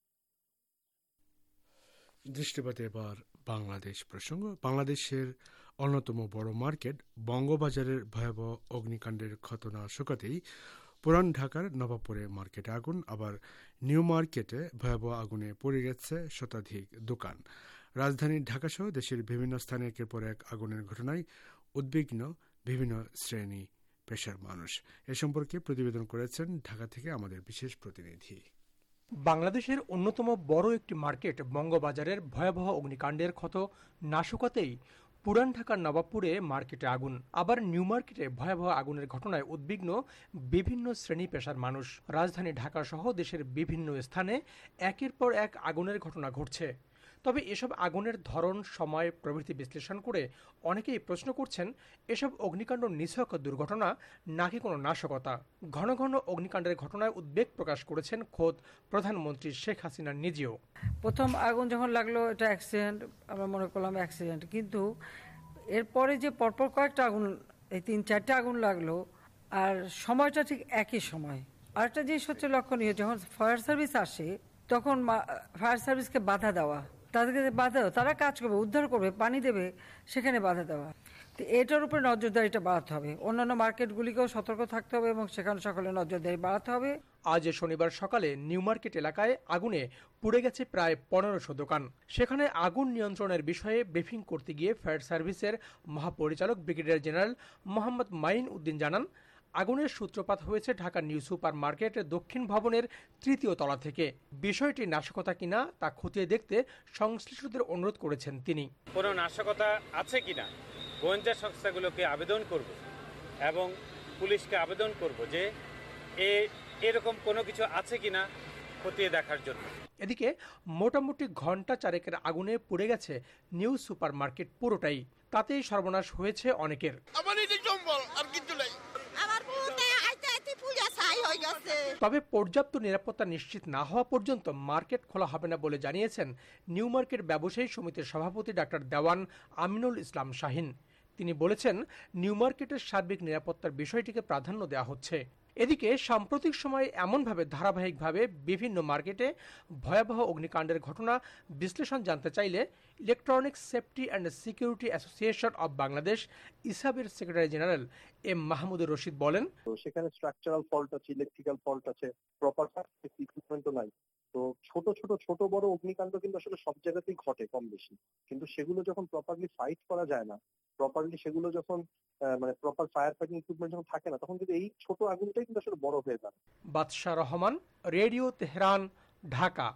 Speaker 11: দৃষ্টিপাতে এবার বাংলাদেশ প্রসঙ্গ। বাংলাদেশের অন্যতম বড় মার্কেট বঙ্গবাজারের ভয়াবহ অগ্নিকাণ্ডের ক্ষত না শুকাতেই পুরান ঢাকার নবাবপুরে মার্কেটে আগুন, আবার নিউ মার্কেটে ভয়াবহ আগুনে পড়ে গেছে শতাধিক দোকান। রাজধানী ঢাকাসহ দেশের বিভিন্ন স্থানে একের পর এক আগুনের ঘটনায় উদ্বিগ্ন বিভিন্ন শ্রেণী পেশার মানুষ। এ সম্পর্কে প্রতিবেদন করেছেন ঢাকা থেকে আমাদের বিশেষ প্রতিনিধি।
Speaker 6: বাংলাদেশের অন্যতম বড় একটি মার্কেট বঙ্গবাজারের ভয়াবহ অগ্নিকাণ্ডের ক্ষত না শুকাতেই পুরান ঢাকার নবাবপুরে মার্কেটে আগুন, আবার নিউ মার্কেটে ভয়াবহ আগুনের ঘটনায় উদ্বিগ্ন বিভিন্ন শ্রেণী পেশার মানুষ। রাজধানী ঢাকা সহ দেশের বিভিন্ন স্থানে একের পর এক আগুনের ঘটনা ঘটছে। তবে এসব আগুনের ধরন, সময় প্রভৃতি বিশ্লেষণ করে অনেকেই প্রশ্ন করছেন, এসব অগ্নিকাণ্ড নিছক দুর্ঘটনা নাকি কোনো নাশকতা। ঘন ঘন অগ্নিকাণ্ডের ঘটনায় উদ্বেগ প্রকাশ করেছেন খোদ প্রধানমন্ত্রী শেখ হাসিনা নিজেও।
Speaker 13: প্রথম আগুন যখন লাগলো এটা অ্যাক্সিডেন্ট, আমরা মনে করলাম অ্যাক্সিডেন্ট, কিন্তু এরপরে যে পরপর কয়েকটা আগুন, এই তিন চারটে আগুন লাগলো, আর সময়টা ঠিক একই সময়। আরেকটা জিনিস হচ্ছে লক্ষণীয়, যখন ফায়ার সার্ভিস আসে তখন ফায়ার সার্ভিসকে বাধা দেওয়া, তাদেরকে বাধা দেওয়া, তারা কাজ করবে, উদ্ধার করবে, পানি দেবে, সেখানে বাধা দেওয়া। তো এটার উপরে নজরদারিটা বাড়াতে হবে, অন্যান্য মার্কেটগুলিকেও সতর্ক থাকতে হবে এবং সেখানে সকলে নজরদারি বাড়াতে হবে।
Speaker 6: আজ শনিবার সকালে নিউ মার্কেট এলাকায় আগুনে পুড়ে গেছে প্রায় পনেরোশো দোকান। সেখানে আগুন নিয়ন্ত্রণের বিষয়ে ব্রিফিং করতে গিয়ে ফায়ার সার্ভিসের মহাপরিচালক ব্রিগেডিয়ার জেনারেল মোহাম্মদ মাইন উদ্দিন জানান, আগুনের সূত্রপাত হয়েছে ঢাকা নিউ সুপার মার্কেটের দক্ষিণ ভবনের তৃতীয় তলা থেকে। বিষয়টি নাশকতা কিনা তা খতিয়ে দেখতে সংশ্লিষ্টদের অনুরোধ করেছেন তিনি।
Speaker 14: কোনো নাশকতা আছে কিনা গোয়েন্দা সংস্থাগুলোকে আবেদন করব এবং পুলিশকে আবেদন করব যে এ এরকম কোনো কিছু আছে কিনা খতিয়ে দেখার জন্য।
Speaker 6: এদিকে মোটামুটি ঘন্টা চারেকের আগুনে পুড়ে গেছে নিউ সুপার মার্কেট পুরোটাই। তাতেই সর্বনাশ হয়েছে অনেকের। তবে পর্যাপ্ত নিরাপত্তা নিশ্চিত না হওয়া পর্যন্ত মার্কেট খোলা হবে না বলে জানিয়েছেন নিউ মার্কেট ব্যবসায়ী সমিতির সভাপতি ডাক্তার দেওয়ান আমিনুল ইসলাম শাহিন। তিনি বলেছেন, নিউ মার্কেটের সার্বিক নিরাপত্তার বিষয়টিকে প্রাধান্য দেওয়া হচ্ছে। এদিকে সাম্প্রতিক সময়ে এমনভাবে ধারাবাহিকভাবে বিভিন্ন মার্কেটে ভয়াবহ অগ্নিকাণ্ডের ঘটনা বিশ্লেষণ জানতে চাইলে electronics safety and security association of Bangladesh ইসাবের secretary general M Mahmudur Rashid বলেন,
Speaker 15: সেখানে স্ট্রাকচারাল ফল্ট আছে, ইলেকট্রিক্যাল ফল্ট আছে, প্রপার ইকুইপমেন্টও নাই। তো ছোট ছোট ছোট বড় অগ্নিকাণ্ড কিন্তু আসলে সব জায়গাতেই ঘটে কম বেশি, কিন্তু সেগুলো যখন প্রপারলি ফাইট করা যায় না, প্রপারলি সেগুলো যখন মানে প্রপার ফায়ার ফাইটিং ইকুইপমেন্ট যখন থাকে না, তখন কিন্তু এই ছোট আগুনটাই কিন্তু আসলে বড় হয়ে যায়।
Speaker 6: Badsha Rahman, radio Tehran, Dhaka.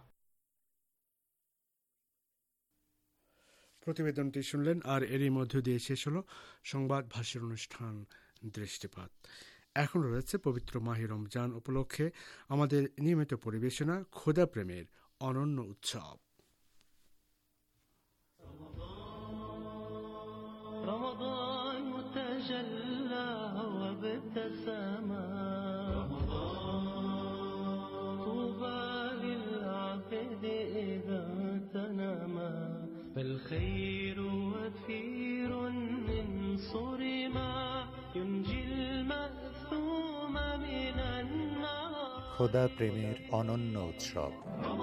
Speaker 11: প্রতিবেদনটি শুনলেন, আর এরই মধ্য দিয়ে শেষ হলো সংবাদ ভাষ্যের অনুষ্ঠান দৃষ্টিপাত। এখন রয়েছে পবিত্র মাহে রমজান উপলক্ষে আমাদের নিয়মিত পরিবেশনা খোদা প্রেমের অনন্য উৎসব।
Speaker 3: رمضان تجلى وابتسم طوبى للعبد إذا تنما فالخير وفير من صرما ينجي المأثوم من النار
Speaker 2: খোদা প্রেমের অনন্য উৎসব।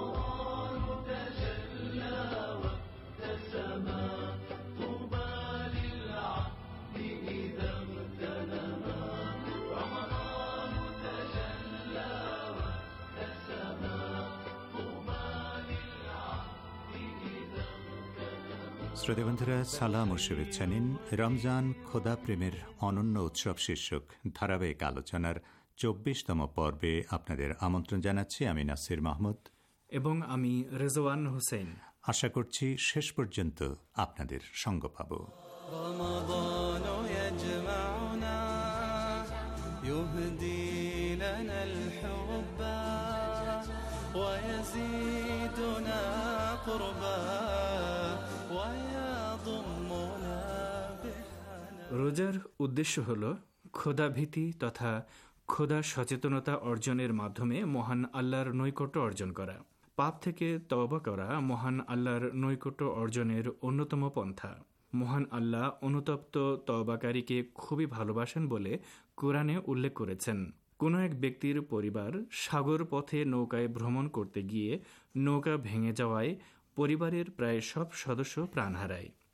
Speaker 2: শ্রোতা বন্ধুরা, সালাম ও শুভেচ্ছা নিন। রমজান খোদা প্রেমের অনন্য উৎসব শীর্ষক ধারাবাহিক আলোচনার চব্বিশতম পর্বে আপনাদের আমন্ত্রণ জানাচ্ছি। আমি নাসির মাহমুদ
Speaker 5: এবং আমি রেজওয়ান হোসেন।
Speaker 2: আশা করছি শেষ পর্যন্ত আপনাদের সঙ্গ পাব।
Speaker 5: রোজার উদ্দেশ্য হল খোদাভীতি তথা খোদা সচেতনতা অর্জনের মাধ্যমে মহান আল্লাহর নৈকট্য অর্জন করা। পাপ থেকে তওবা করা মহান আল্লাহর নৈকট্য অর্জনের অন্যতম পন্থা। মহান আল্লাহ অনুতপ্ত তওবাকারীকে খুবই ভালোবাসেন বলে কোরআনে উল্লেখ করেছেন। কোনো এক ব্যক্তির পরিবার সাগর পথে নৌকায় ভ্রমণ করতে গিয়ে নৌকা ভেঙে যাওয়ায় পরিবারের প্রায় সব সদস্য প্রাণ হারায়।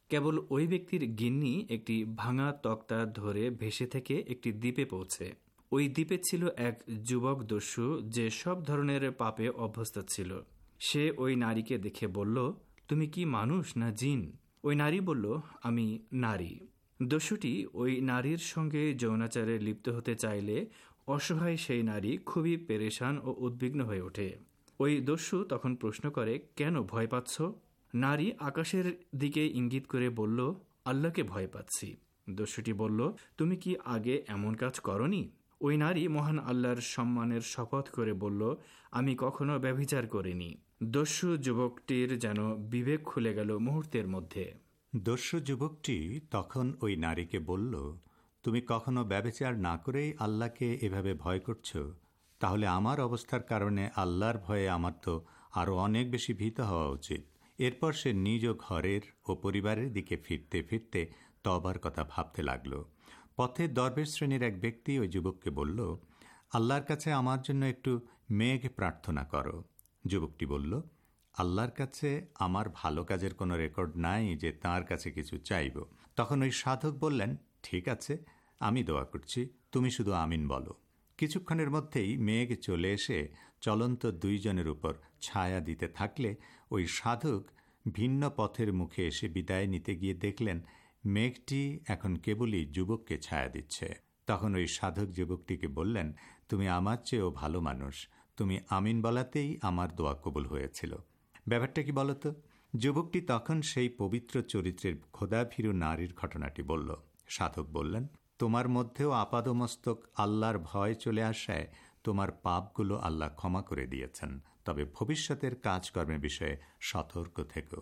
Speaker 5: কেবল ওই ব্যক্তির গিন্নি একটি ভাঙা তক্তা ধরে ভেসে থেকে একটি দ্বীপে পৌঁছে। ওই দ্বীপে ছিল এক যুবক দস্যু যে সব ধরনের পাপে অভ্যস্ত ছিল। সে ওই নারীকে দেখে বলল, তুমি কি মানুষ না জিন? ওই নারী বলল, আমি নারী। দস্যুটি ওই নারীর সঙ্গে যৌনাচারে লিপ্ত হতে চাইলে অসহায় সেই নারী খুবই পেরেশান ও উদ্বিগ্ন হয়ে ওঠে। ওই দস্যু তখন প্রশ্ন করে, কেন ভয় পাচ্ছ? নারী আকাশের দিকে ইঙ্গিত করে বলল, আল্লাহকে ভয় পাচ্ছি। দস্যুটি বলল, তুমি কি আগে এমন কাজ করনি? ওই নারী মহান আল্লাহর সম্মানের শপথ করে বলল, আমি কখনো ব্যভিচার করিনি। দস্যু যুবকটির যেন বিবেক খুলে গেল মুহূর্তের মধ্যে।
Speaker 2: দস্যু যুবকটি তখন ওই নারীকে বলল, তুমি কখনো ব্যভিচার না করেই আল্লাহকে এভাবে ভয় করছ? তাহলে আমার অবস্থার কারণে আল্লাহর ভয়ে আমার তো আরও অনেক বেশি ভীত হওয়া উচিত। এরপর সে নিজ ঘরের ও পরিবারের দিকে ফিরতে ফিরতে তওবার কথা ভাবতে লাগল। পথে দরবেশ শ্রেণীর এক ব্যক্তি ওই যুবককে বলল, আল্লাহর কাছে আমার জন্য একটু মেঘ প্রার্থনা করো। যুবকটি বলল, আল্লাহর কাছে আমার ভালো কাজের কোনো রেকর্ড নাই যে তাঁর কাছে কিছু চাইব। তখন ওই সাধক বললেন, ঠিক আছে, আমি দোয়া করছি, তুমি শুধু আমিন বলো। কিছুক্ষণের মধ্যেই মেঘ চলে এসে চলন্ত দুইজনের উপর ছায়া দিতে থাকলে ওই সাধক ভিন্ন পথের মুখে এসে বিদায় নিতে গিয়ে দেখলেন মেঘটি এখন কেবলই যুবককে ছায়া দিচ্ছে। তখন ওই সাধক যুবকটিকে বললেন, তুমি আমার চেয়েও ভালো মানুষ, তুমি আমিন বলাতেই আমার দোয়া কবুল হয়েছিল। ব্যাপারটা কি বলতো? যুবকটি তখন সেই পবিত্র চরিত্রের খোদাভীরু নারীর ঘটনাটি বলল। সাধক বললেন, তোমার মধ্যেও আপাদমস্তক আল্লাহর ভয় চলে আসায় তোমার পাপগুলো আল্লাহ ক্ষমা করে দিয়েছেন, তবে ভবিষ্যতের কাজকর্মের বিষয়ে সতর্ক থেকো।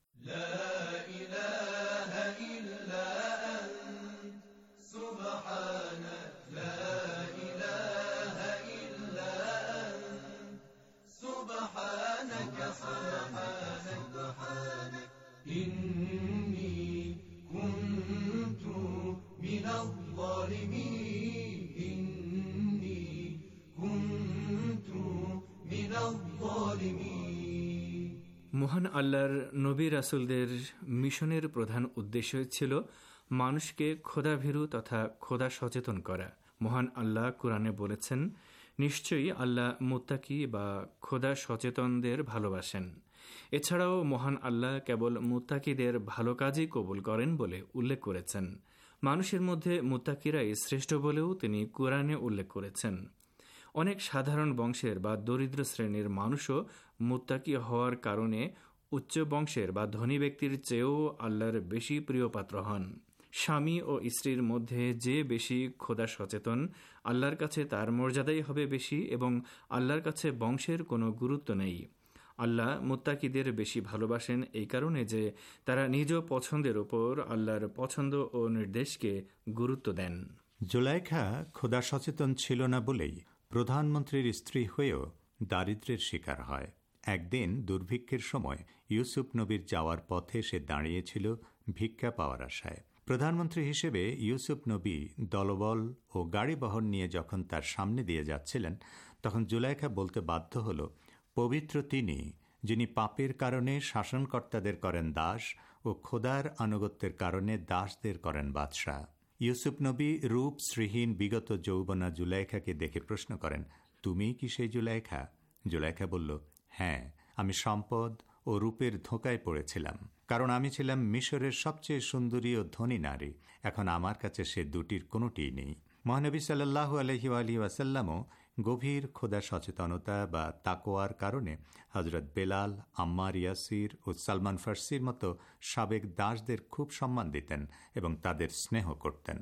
Speaker 5: মহান আল্লাহর নবী রাসূলদের মিশনের প্রধান উদ্দেশ্য ছিল মানুষকে খোদাভীরু তথা খোদা সচেতন করা। মহান আল্লাহ কুরআনে বলেছেন, নিশ্চয়ই আল্লাহ মুত্তাকি বা খোদা সচেতনদের ভালোবাসেন। এছাড়াও মহান আল্লাহ কেবল মুত্তাকিদের ভালো কাজই কবুল করেন বলে উল্লেখ করেছেন। মানুষের মধ্যে মুত্তাকিরাই শ্রেষ্ঠ বলেও তিনি কুরআনে উল্লেখ করেছেন। অনেক সাধারণ বংশের বা দরিদ্র শ্রেণীর মানুষও মুত্তাকি হওয়ার কারণে উচ্চ বংশের বা ধনী ব্যক্তির চেয়েও আল্লাহর বেশি প্রিয়পাত্র হন। স্বামী ও স্ত্রীর মধ্যে যে বেশি খোদা সচেতন, আল্লাহর কাছে তার মর্যাদাই হবে বেশি এবং আল্লাহর কাছে বংশের কোনো গুরুত্ব নেই। আল্লাহ মুত্তাকিদের বেশি ভালোবাসেন এই কারণে যে তারা নিজ পছন্দের উপর আল্লাহর পছন্দ ও নির্দেশকে গুরুত্ব দেন।
Speaker 2: জুলাইখা খোদা সচেতন ছিল না বলেই প্রধানমন্ত্রীর স্ত্রী হয়েও দারিদ্র্যের শিকার হয়। একদিন দুর্ভিক্ষের সময় ইউসুফ নবীর যাওয়ার পথে সে দাঁড়িয়েছিল ভিক্ষা পাওয়ার আশায়। প্রধানমন্ত্রী হিসেবে ইউসুফ নবী দলবল ও গাড়ি বহর নিয়ে যখন তার সামনে দিয়ে যাচ্ছিলেন, তখন জুলাইখা বলতে বাধ্য হল, পবিত্র তিনি যিনি পাপের কারণে শাসনকর্তাদের করেন দাস ও খোদার আনুগত্যের কারণে দাসদের করেন বাদশাহ। ইউসুফ নবী রূপ শ্রীহীন বিগত যৌবনা জুলাইখাকে দেখে প্রশ্ন করেন, তুমি কি সেই জুলাইখা? জুলাইখা বলল, হ্যাঁ, আমি সম্পদ ও রূপের ধোঁকায় পড়েছিলাম, কারণ আমি ছিলাম মিশরের সবচেয়ে সুন্দরী ও ধনী নারী। এখন আমার কাছে সে দুটির কোনোটিই নেই। মহানবী সাল্লাল্লাহু আলাইহি আলিহি ওয়াসাল্লামও গভীর খোদা সচেতনতা বা তাকওয়ার কারণে হযরত বেলাল, আম্মার ইয়াসির ও সালমান ফার্সির মতো সাবেক দাসদের খুব সম্মান দিতেন এবং তাদের স্নেহ করতেন।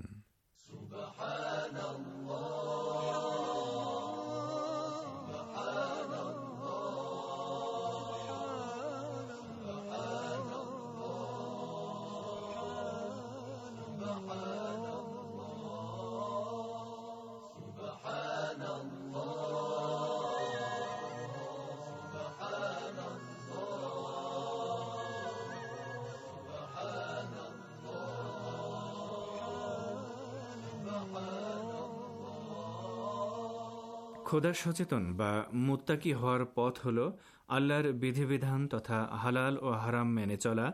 Speaker 5: খোদা সচেতন বা মুত্তাকি হওয়ার পথ হল আল্লাহর বিধিবিধান তথা হালাল ও হারাম মেনে চলা,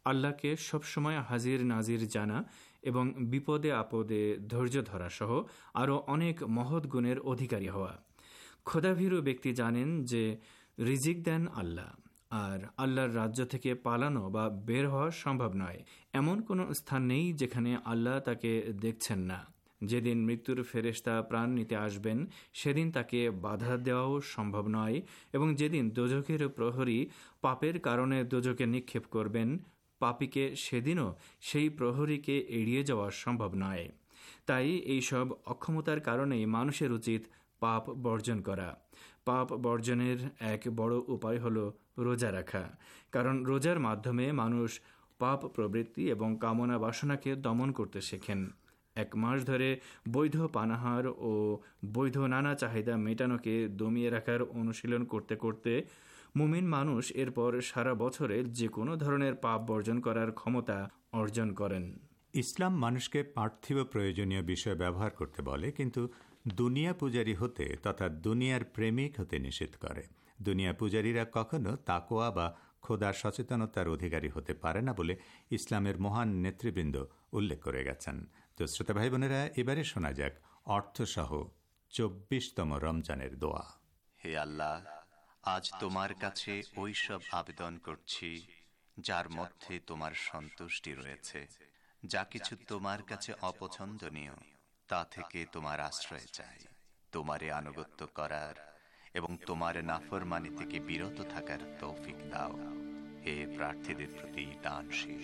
Speaker 5: আল্লাহকে সবসময় হাজির নাজির জানা এবং বিপদে আপদে ধৈর্য ধরা সহ আরও অনেক মহৎ গুণের অধিকারী হওয়া। খোদাভীরু ব্যক্তি জানেন যে রিজিক দেন আল্লাহ, আর আল্লাহর রাজ্য থেকে পালানো বা বের হওয়া সম্ভব নয়। এমন কোনো স্থান নেই যেখানে আল্লাহ তাকে দেখছেন না। যেদিন মৃত্যুর ফেরেশতা প্রাণ নিতে আসবেন সেদিন তাকে বাধা দেওয়াও সম্ভব নয়, এবং যেদিন দোজখের প্রহরী পাপের কারণে দোজখে নিক্ষেপ করবেন, পাপীকে সেদিনও সেই প্রহরীকে এড়িয়ে যাওয়া সম্ভব নয়। তাই এইসব অক্ষমতার কারণেই মানুষের উচিত পাপ বর্জন করা। পাপ বর্জনের এক বড় উপায় হল রোজা রাখা, কারণ রোজার মাধ্যমে মানুষ পাপ প্রবৃত্তি এবং কামনা বাসনাকে দমন করতে শেখেন। এক মাস ধরে বৈধ পানাহার ও বৈধ নানা চাহিদা মেটানোকে দমিয়ে রাখার অনুশীলন করতে করতে মুমিন মানুষ এরপর সারা বছরে যে কোনো ধরনের পাপ বর্জন করার ক্ষমতা অর্জন করেন।
Speaker 2: ইসলাম মানুষকে পার্থিব প্রয়োজনীয় বিষয় ব্যবহার করতে বলে, কিন্তু দুনিয়া পূজারী হতে তথা দুনিয়ার প্রেমিক হতে নিষেধ করে। দুনিয়া পূজারীরা কখনো তাকওয়া বা খোদার সচেতনতার অধিকারী হতে পারে না বলে ইসলামের মহান নেতৃবৃন্দ উল্লেখ করে গেছেন। তো শ্রোতা ভাই বোনেরা, এবারে শোনা যাক অর্থসহ চব্বিশতম রমজানের দোয়া।
Speaker 16: হে আল্লাহ, আজ তোমার কাছে ওই সব আবেদন করছি যার মধ্যে তোমার সন্তুষ্টি রয়েছে। যা কিছু তোমার কাছে অপছন্দনীয় তা থেকে তোমার আশ্রয় চাই। তোমারে আনুগত্য করার এবং তোমার নাফরমানি থেকে বিরত থাকার তৌফিক দাও, হে প্রার্থীদের প্রতি দানশীল।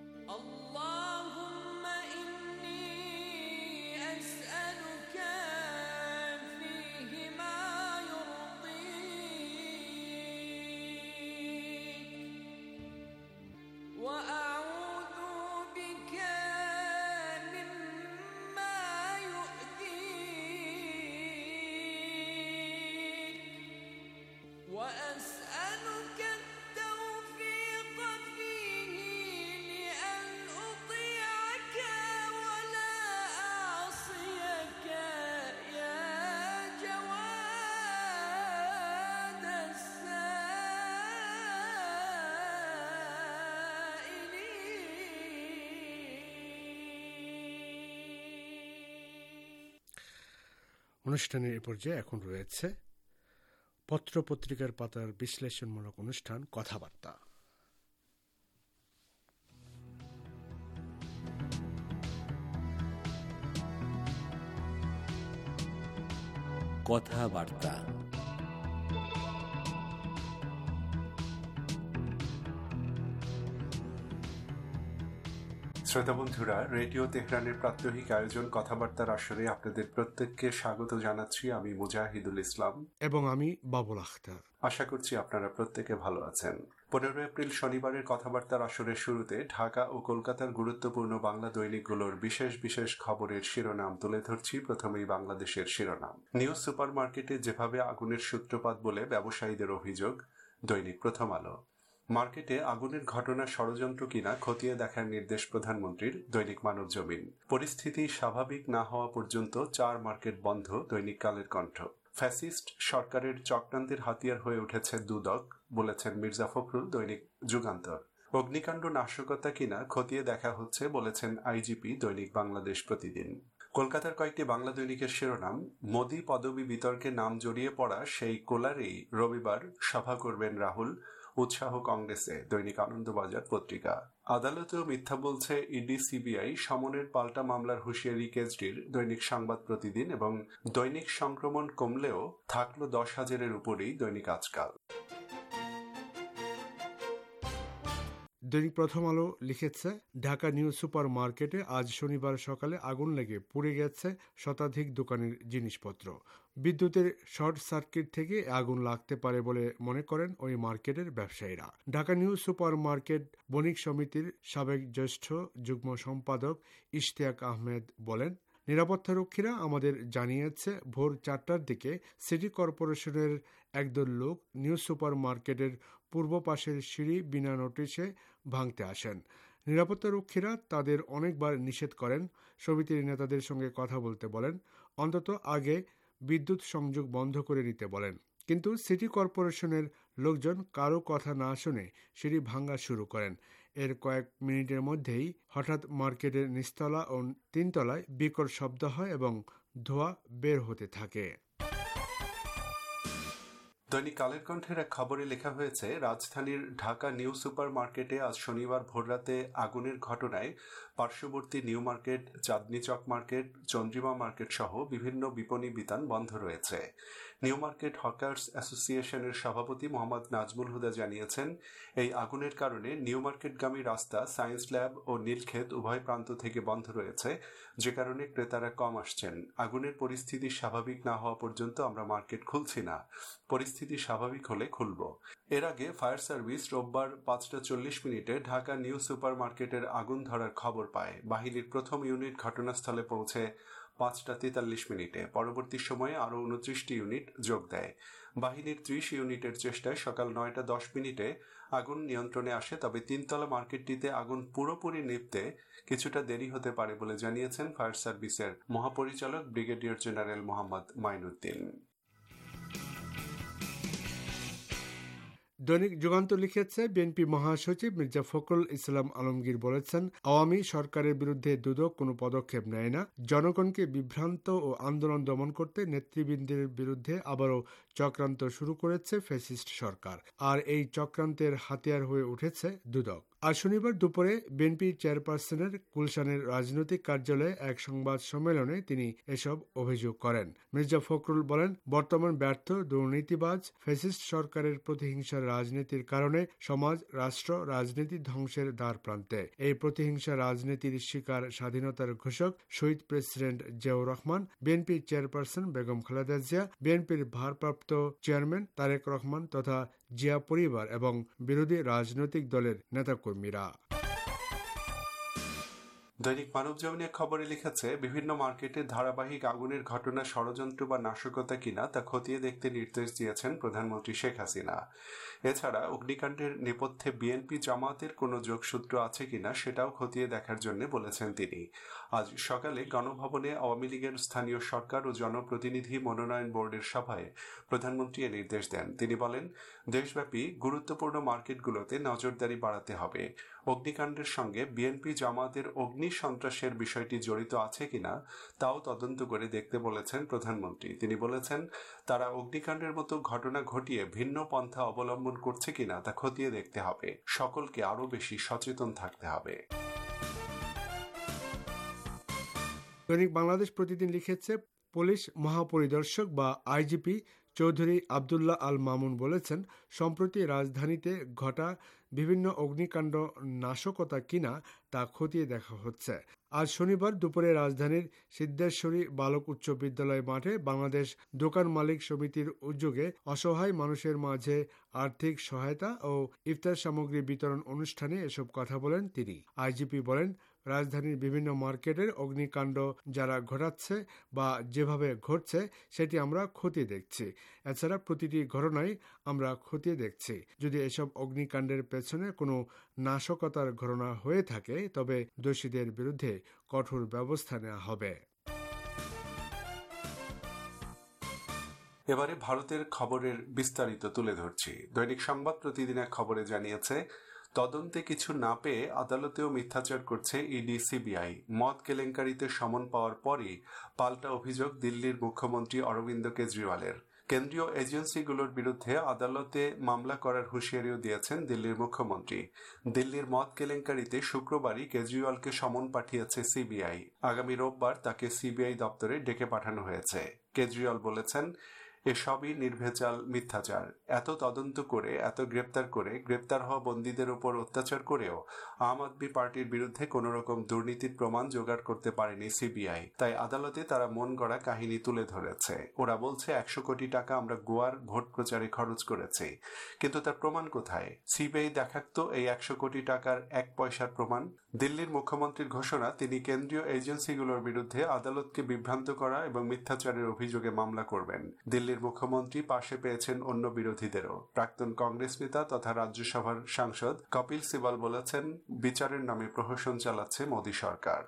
Speaker 11: অনুষ্ঠানের এ পর্যায়ে এখন রয়েছে পত্র পত্রিকার পাতার বিশ্লেষণমূলক অনুষ্ঠান কথাবার্তা।
Speaker 10: কথাবার্তা
Speaker 17: শ্রোতা বন্ধুরা, রেডিও তেহরানের প্রাত্যহিক আয়োজন কথাবার্তার আসরে আপনাদের প্রত্যেককে স্বাগত জানাচ্ছি। আমি মুজাহিদুল ইসলাম
Speaker 11: এবং আমি বাবুল আখতার।
Speaker 17: আশা করছি আপনারা প্রত্যেকে ভালো আছেন। পনেরো এপ্রিল শনিবারের কথাবার্তার আসরের শুরুতে ঢাকা ও কলকাতার গুরুত্বপূর্ণ বাংলা দৈনিকগুলোর বিশেষ বিশেষ খবরের শিরোনাম তুলে ধরছি। প্রথমেই বাংলাদেশের শিরোনাম। নিউজ সুপার মার্কেটে যেভাবে আগুনের সূত্রপাত বলে ব্যবসায়ীদের অভিযোগ, দৈনিক প্রথম আলো। মার্কেটে আগুনের ঘটনা ষড়যন্ত্র কিনা খতিয়ে দেখার নির্দেশ প্রধানমন্ত্রীর, দৈনিক মানব জমিন। পরিস্থিতি স্বাভাবিক না হওয়া পর্যন্ত চার মার্কেট বন্ধ, দৈনিক কালের কণ্ঠ। ফ্যাসিস্ট সরকারের চক্রান্তের হাতিয়ার হয়ে উঠেছে দুদক, বলেছেন মির্জা ফখরুল, দৈনিক যুগান্তর। অগ্নিকাণ্ড নাশকতা কিনা খতিয়ে দেখা হচ্ছে, বলেছেন আইজিপি, দৈনিক বাংলাদেশ প্রতিদিন। কলকাতার কয়েকটি বাংলা দৈনিকের শিরোনাম, মোদি পদবি বিতর্কে নাম জড়িয়ে পড়া সেই কোলারেই রবিবার সভা করবেন রাহুল, উৎসাহ কংগ্রেসে, দৈনিক আনন্দবাজার পত্রিকা। আদালতেও মিথ্যা বলছে ইডি সিবিআই, সমনের পাল্টা মামলার হুঁশিয়ারি কেজরির, দৈনিক সংবাদ প্রতিদিন। এবং দৈনিক সংক্রমণ কমলেও থাকলো দশ হাজারের উপরেই, দৈনিক আজকাল।
Speaker 11: দৈনিক প্রথম আলো লিখেছে, ঢাকা নিউ সুপার মার্কেটে আজ শনিবার সকালে আগুন লেগে পুড়ে গেছে শতাধিক দোকানের জিনিসপত্র। বিদ্যুতের শর্ট সার্কিট থেকে আগুন লাগতে পারে বলে মনে করেন ওই মার্কেটের ব্যবসায়ীরা। ঢাকা নিউ সুপার মার্কেট বণিক সমিতির সাবেক জ্যেষ্ঠ যুগ্ম সম্পাদক ইশতিয়াক আহমেদ বলেন, নিরাপত্তারক্ষীরা আমাদের জানিয়েছে ভোর চারটার দিকে সিটি কর্পোরেশনের একদল লোক নিউ সুপার মার্কেটের পূর্ব পাশের সিঁড়ি বিনা নোটিশে ভাঙতে আসেন। নিরাপত্তারক্ষীরা তাদের অনেকবার নিষেধ করেন, সমিতির নেতাদের সঙ্গে কথা বলতে বলেন, অন্তত আগে বিদ্যুৎ সংযোগ বন্ধ করে নিতে বলেন। কিন্তু সিটি কর্পোরেশনের লোকজন কারো কথা না শুনে সিঁড়ি ভাঙা শুরু করেন। এর কয়েক মিনিটের মধ্যেই হঠাৎ মার্কেটের নিচতলা ও তিনতলায় বিকট শব্দ হয় এবং ধোঁয়া বের হতে থাকে।
Speaker 17: দৈনিক কালের কণ্ঠের এক খবরে লেখা হয়েছে, রাজধানীর ঢাকা নিউ সুপার মার্কেটে আজ শনিবার ভোররাতে আগুনের ঘটনায় পার্শ্ববর্তী new market, Chandni Chowk market, Chandrima market সহ বিভিন্ন বিপণী বিতান বন্ধ রয়েছে। নিউ মার্কেট হকার্স অ্যাসোসিয়েশনের সভাপতি মোহাম্মদ নাজমুল হুদা জানিয়েছেন, এই আগুনের কারণে নিউ মার্কেটগামী রাস্তা, সায়েন্স ল্যাব ও নীলক্ষেত উভয় প্রান্ত থেকে বন্ধ রয়েছে, যে কারণে ক্রেতারা কম আসছেন। আগুনের পরিস্থিতি স্বাভাবিক না হওয়া পর্যন্ত আমরা মার্কেট খুলছি না, পরিস্থিতি স্বাভাবিক হলে খুলব। এর আগে ফায়ার সার্ভিস রোববার পাঁচটা চল্লিশ মিনিটে ঢাকা নিউ সুপার মার্কেটের আগুন ধরার খবর পায়। বাহিনীর প্রথম ইউনিট ঘটনাস্থলে পৌঁছে পাঁচটা তেতাল্লিশ মিনিটে। পরবর্তী সময়ে আরও উনত্রিশটি ইউনিট যোগ দেয়। বাহিনীর ত্রিশ ইউনিটের চেষ্টায় সকাল নয়টা দশ মিনিটে আগুন নিয়ন্ত্রণে আসে, তবে তিনতলা মার্কেটটিতে আগুন পুরোপুরি নিভতে কিছুটা দেরি হতে পারে বলে জানিয়েছেন ফায়ার সার্ভিসের মহাপরিচালক ব্রিগেডিয়ার জেনারেল মোহাম্মদ মাইনুদ্দিন।
Speaker 11: দৈনিক যুগান্তর লিখেছে, বিএনপি মহাসচিব মির্জা ফখরুল ইসলাম আলমগীর বলেছেন, আওয়ামী সরকারের বিরুদ্ধে দুদক কোনো পদক্ষেপ নেয় না। জনগণকে বিভ্রান্ত ও আন্দোলন দমন করতে নেতৃবৃন্দের বিরুদ্ধে আবারও চক্রান্ত শুরু করেছে ফ্যাসিস্ট সরকার, আর এই চক্রান্তের হাতিয়ার হয়ে উঠেছে দুদক। আজ শনিবার দুপুরে বিএনপি চেয়ারপারসনের গুলশানের রাজনৈতিক কার্যালয়ে এক সংবাদ সম্মেলনে তিনি এসব অভিযোগ করেন। মির্জা ফখরুল বলেন, বর্তমান ব্যর্থ দুর্নীতিবাজ ফ্যাসিস্ট সরকারের প্রতিহিংসার রাজনীতির কারণে সমাজ, রাষ্ট্র, রাজনীতি ধ্বংসের দ্বার প্রান্তে। এই প্রতিহিংসা রাজনীতির শিকার স্বাধীনতার ঘোষক শহীদ প্রেসিডেন্ট জিয়াউর রহমান, বিএনপি চেয়ারপারসন বেগম খালেদা জিয়া, বিএনপির ভারপ্রাপ্ত চেয়ারম্যান তারেক রহমান তথা জিয়া পরিবার এবং বিরোধী রাজনৈতিক দলের নেতাকর্মীরা।
Speaker 17: দৈনিক মানবজমিনে খবরে লিখেছে, বিভিন্ন মার্কেটে ধারাবাহিক আগুনের ঘটনা ষড়যন্ত্র বা নাশকতা কিনা তা খতিয়ে দেখতে নির্দেশ দিয়েছেন প্রধানমন্ত্রী শেখ হাসিনা। এছাড়া অগ্নিকাণ্ডের নেপথ্যে বিএনপি জামাতের কোনো যোগসূত্র আছে কিনা সেটাও খতিয়ে দেখার জন্য বলেছেন তিনি। আজ সকালে গণভবনে আওয়ামী লীগের স্থানীয় সরকার ও জনপ্রতিনিধি মনোনয়ন বোর্ডের সভায় প্রধানমন্ত্রী এ নির্দেশ দেন। তিনি বলেন, দেশব্যাপী গুরুত্বপূর্ণ মার্কেটগুলোতে নজরদারি বাড়াতে হবে। অগ্নিকাণ্ডের সঙ্গে বিএনপি জামাতের অগ্নি সন্ত্রাসের বিষয়টি জড়িত আছে কিনা তাও তদন্ত করে দেখতে বলেছেন প্রধানমন্ত্রী। তিনি বলেছেন, তারা অগ্নিকাণ্ডের মতো ঘটনা ঘটিয়ে ভিন্ন পন্থা অবলম্বন করছে কিনা তা খতিয়ে দেখতে হবে। সকলকে আরো বেশি সচেতন থাকতে হবে।
Speaker 11: দৈনিক বাংলাদেশ প্রতিদিন লিখেছে, পুলিশ মহাপরিদর্শক বা আইজিপি চৌধুরী আবদুল্লাহ আল মামুন বলেছেন, সম্প্রতি রাজধানীতে ঘটা বিভিন্ন অগ্নিকাণ্ড নাশকতা কিনা তা খতিয়ে দেখা হচ্ছে। আজ শনিবার দুপুরে রাজধানীর সিদ্ধেশ্বরী বালক উচ্চ বিদ্যালয় মাঠে বাংলাদেশ দোকান মালিক সমিতির উদ্যোগে অসহায় মানুষের মাঝে আর্থিক সহায়তা ও ইফতার সামগ্রী বিতরণ অনুষ্ঠানে এসব কথা বলেন তিনি। আইজিপি বলেন, রাজধানীর বিভিন্ন মার্কেটের অগ্নিকাণ্ড যারা ঘটাচ্ছে বা যেভাবে ঘটছে সেটি আমরা খতিয়ে দেখছি। এছাড়া প্রতিটি ঘটনায় আমরা খতিয়ে দেখছি। যদি এসব অগ্নিকাণ্ডের পেছনে কোনো নাশকতার ঘটনা হয়ে থাকে তবে দোষীদের বিরুদ্ধে কঠোর ব্যবস্থা নেওয়া হবে।
Speaker 17: এবারে ভারতের খবরের বিস্তারিত তুলে ধরছি। দৈনিক সংবাদ প্রতিদিনের খবরে জানিয়েছে, তদন্তে কিছু না পেয়ে আদালতেও মিথ্যাচার করছে ইডি সিবিআই। মদ কেলেঙ্কারিতে সমন পাওয়ার পরই পাল্টা অভিযোগ দিল্লির মুখ্যমন্ত্রী অরবিন্দ কেজরিওয়ালের। কেন্দ্রীয় এজেন্সিগুলোর বিরুদ্ধে আদালতে মামলা করার হুঁশিয়ারিও দিয়েছেন দিল্লির মুখ্যমন্ত্রী। দিল্লির মদ কেলেঙ্কারিতে শুক্রবারই কেজরিওয়ালকে সমন পাঠিয়েছে সিবিআই। আগামী রোববার তাকে সিবিআই দপ্তরে ডেকে পাঠানো হয়েছে। কেজরিওয়াল বলেছেন, এসবই নির্ভেজাল মিথ্যাচার। এত তদন্ত করে, এত গ্রেপ্তার করে, গ্রেপ্তার হওয়া বন্দীদের উপর অত্যাচার করেও আম আদমি পার্টির বিরুদ্ধে কোন রকম দুর্নীতির প্রমাণ জোগাড় করতে পারেনি সিবিআই। তাই আদালতে তারা মন গড়া কাহিনী তুলে ধরেছে। ওরা বলছে একশো কোটি টাকা আমরা গোয়ার ভোট প্রচারে খরচ করেছি, কিন্তু তার প্রমাণ কোথায়? সিবিআই দেখাতো এই একশো কোটি টাকার এক পয়সার প্রমাণ। দিল্লির মুখ্যমন্ত্রীর ঘোষণা, তিনি কেন্দ্রীয় এজেন্সিগুলোর বিরুদ্ধে আদালতকে বিভ্রান্ত করা এবং মিথ্যাচারের অভিযোগে মামলা করবেন। দিল্লির মুখ্যমন্ত্রী পাশে পেয়েছেন অন্য বিরোধীদেরও। প্রাক্তন কংগ্রেস নেতা তথা রাজ্যসভার সাংসদ কপিল সিবাল বলেছেন, বিচারের নামে প্রহসন চালাচ্ছে মোদী সরকার।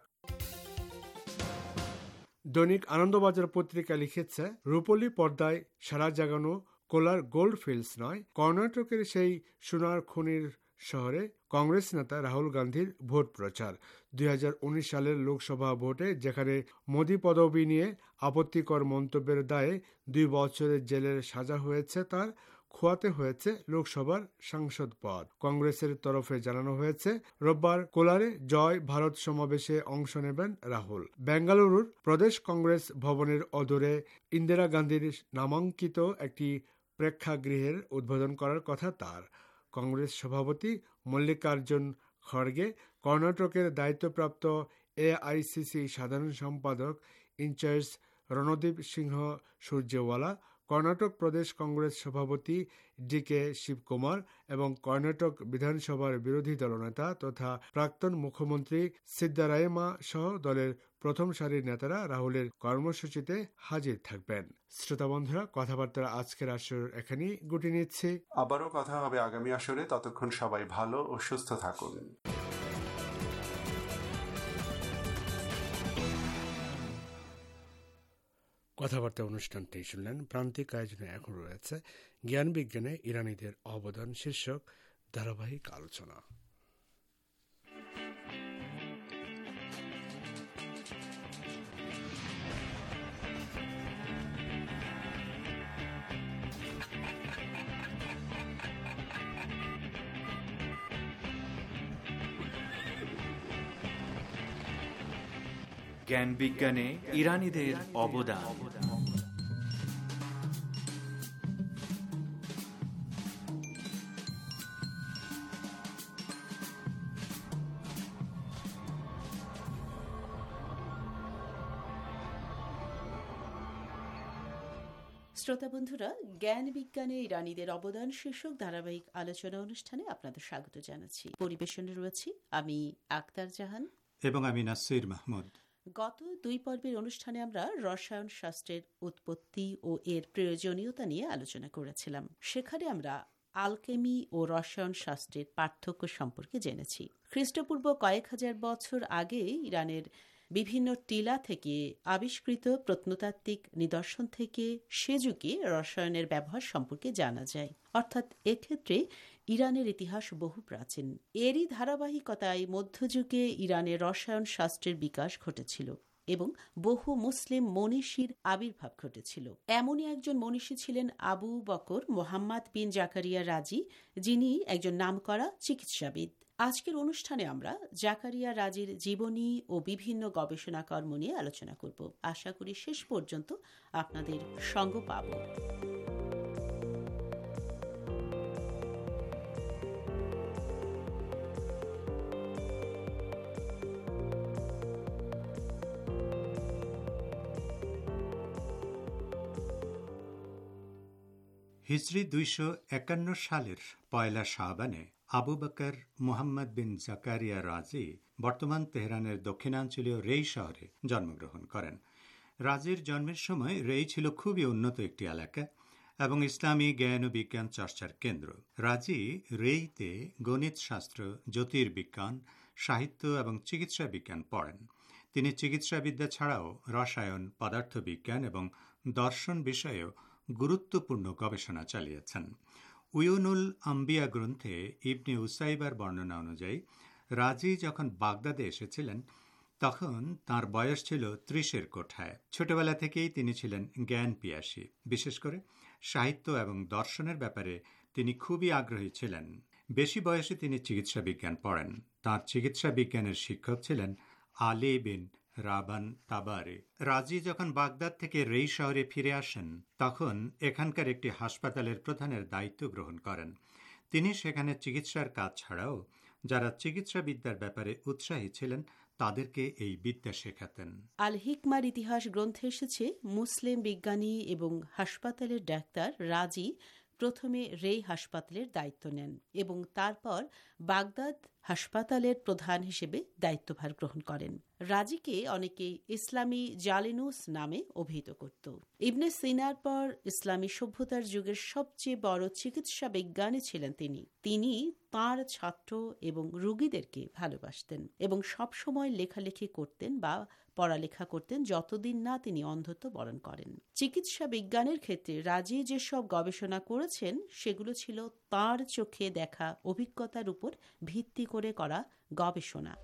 Speaker 11: দৈনিক আনন্দবাজার পত্রিকা লিখেছে, রূপলী পর্দায় সারা জাগানো কোলার গোল্ড ফিল্ডস নয়, কর্ণাটকের সেই সোনার খনির শহরে কংগ্রেস নেতা রাহুল গান্ধীর ভোট প্রচার। দুই হাজার উনিশ সালের লোকসভা ভোটে যেখানে মোদী পদবি নিয়ে আপত্তিকর মন্তব্যের দায়ে দুই বছরের জেলের সাজা হয়েছে, তার খোয়াতে হয়েছে লোকসভার সাংসদ পদ। কংগ্রেসের তরফে জানানো হয়েছে রোববার কোলারে জয় ভারত সমাবেশে অংশ নেবেন রাহুল। বেঙ্গালুরুর প্রদেশ কংগ্রেস ভবনের অদূরে ইন্দিরা গান্ধীর নামাঙ্কিত একটি প্রেক্ষাগৃহের উদ্বোধন করার কথা তার। কংগ্রেস সভাপতি মল্লিকার্জুন খড়গে, কর্ণাটকের দায়িত্বপ্রাপ্ত এআইসিসি সাধারণ সম্পাদক ইনচার্জ রণদীপ সিংহ সূর্যেওয়ালা, কর্ণাটক প্রদেশ কংগ্রেস সভাপতি ডি কে শিবকুমার এবং কর্ণাটক বিধানসভার বিরোধী দলনেতা তথা প্রাক্তন মুখ্যমন্ত্রী সিদ্দারাইমা সহ দলের প্রথম সারির নেতারা রাহুলের কর্মসূচিতে হাজির থাকবেন। শ্রোতা বন্ধুরা, কথাবার্তার আজকের আসর এখানেই গুটি নিচ্ছে।
Speaker 17: আবারও কথা হবে আগামী আসরে। ততক্ষণ সবাই ভালো ও সুস্থ থাকুন।
Speaker 11: কথাবার্তা অনুষ্ঠানটি শুনলেন। প্রান্তিক আয়োজনে এখন রয়েছে জ্ঞান বিজ্ঞানে ইরানিদের অবদান শীর্ষক ধারাবাহিক আলোচনা।
Speaker 10: জ্ঞান বিজ্ঞানে ইরানিদের অবদান।
Speaker 18: শ্রোতা বন্ধুরা, জ্ঞান বিজ্ঞানে ইরানিদের অবদান শীর্ষক ধারাবাহিক আলোচনা অনুষ্ঠানে আপনাদের স্বাগত জানাচ্ছি। পরিবেশনে রয়েছি আমি আক্তার জাহান
Speaker 19: এবং আমি নাসির মাহমুদ।
Speaker 18: গত দুই পর্বের অনুষ্ঠানে আমরা রসায়ন শাস্ত্রের উৎপত্তি ও এর প্রয়োজনীয়তা নিয়ে আলোচনা করেছিলাম। সেখানে আমরা আলকেমি ও রসায়ন শাস্ত্রের পার্থক্য সম্পর্কে জেনেছি। খ্রিস্টপূর্ব কয়েক হাজার বছর আগে ইরানের বিভিন্ন টিলা থেকে আবিষ্কৃত প্রত্নতাত্ত্বিক নিদর্শন থেকে সে যুগে রসায়নের ব্যবহার সম্পর্কে জানা যায়। অর্থাৎ এক্ষেত্রে ইরানের ইতিহাস বহু প্রাচীন। এরই ধারাবাহিকতায় মধ্যযুগে ইরানের রসায়ন শাস্ত্রের বিকাশ ঘটেছিল এবং বহু মুসলিম মনীষীর আবির্ভাব ঘটেছিল। এমনই একজন মনীষী ছিলেন আবু বকর মোহাম্মদ বিন জাকারিয়া রাজি, যিনি একজন নামকরা চিকিৎসাবিদ। আজকের অনুষ্ঠানে আমরা জাকারিয়া রাজির জীবনী ও বিভিন্ন গবেষণা কর্ম নিয়ে আলোচনা করব। আশা করি শেষ পর্যন্ত আপনাদের সঙ্গ পাব।
Speaker 19: হিজরি দুইশো একান্ন সালের পয়লা শাবানে আবু বকর মুহাম্মদ বিন জাকারিয়া রাজি বর্তমান তেহরানের দক্ষিণাঞ্চলীয় রেই শহরে জন্মগ্রহণ করেন। রাজির জন্মের সময় রেই ছিল খুবই উন্নত একটি এলাকা এবং ইসলামী জ্ঞান ও বিজ্ঞান চর্চার কেন্দ্র। রাজি রেইতে গণিত শাস্ত্র, জ্যোতির্বিজ্ঞান, সাহিত্য এবং চিকিৎসা বিজ্ঞান পড়েন। তিনি চিকিৎসাবিদ্যা ছাড়াও রসায়ন, পদার্থবিজ্ঞান এবং দর্শন বিষয়েও গুরুত্বপূর্ণ গবেষণা চালিয়েছেন। উয়ুনুল আম্বিয়া গ্রন্থে ইবনে উসাইবার বর্ণনা অনুযায়ী রাজি যখন বাগদাদে এসেছিলেন তখন তার বয়স ছিল ত্রিশের কোঠায়। ছোটবেলা থেকেই তিনি ছিলেন জ্ঞান পিয়াসী। বিশেষ করে সাহিত্য এবং দর্শনের ব্যাপারে তিনি খুবই আগ্রহী ছিলেন। বেশি বয়সে তিনি চিকিৎসা বিজ্ঞান পড়েন। তাঁর চিকিৎসা বিজ্ঞানের শিক্ষক ছিলেন আলী বিন রাবান তাবারে। রাজি যখন বাগদাদ থেকে রেই শহরে ফিরে আসেন তখন এখানকার একটি হাসপাতালের প্রধানের দায়িত্ব গ্রহণ করেন। তিনি সেখানে চিকিৎসার কাজ ছাড়াও যারা চিকিৎসাবিদ্যার ব্যাপারে উৎসাহী ছিলেন তাদেরকে এই বিদ্যা শেখাতেন।
Speaker 18: আল হিকমার ইতিহাস গ্রন্থে এসেছে, মুসলিম বিজ্ঞানী এবং হাসপাতালের ডাক্তার রাজি প্রথমে রেই হাসপাতালের দায়িত্ব নেন এবং তারপর বাগদাদ হাসপাতালের প্রধান হিসেবে দায়িত্বভার গ্রহণ করেন। রাজিকে অনেকে ইসলামী জালিনুস নামে অভিহিত করত। ইবনে সিনার পর ইসলামী সভ্যতার যুগের সবচেয়ে বড় চিকিৎসা বিজ্ঞানী ছিলেন তিনি। তিনি তাঁর ছাত্র এবং রোগীদেরকে ভালোবাসতেন এবং সবসময় লেখালেখি করতেন বা পড়ালেখা করতেন যতদিন না তিনি অন্ধত্ব বরণ করেন। চিকিৎসা বিজ্ঞানের ক্ষেত্রে রাজি যেসব গবেষণা করেছেন সেগুলো ছিল তাঁর চোখে দেখা অভিজ্ঞতার উপর ভিত্তি করে করা গবেষণা।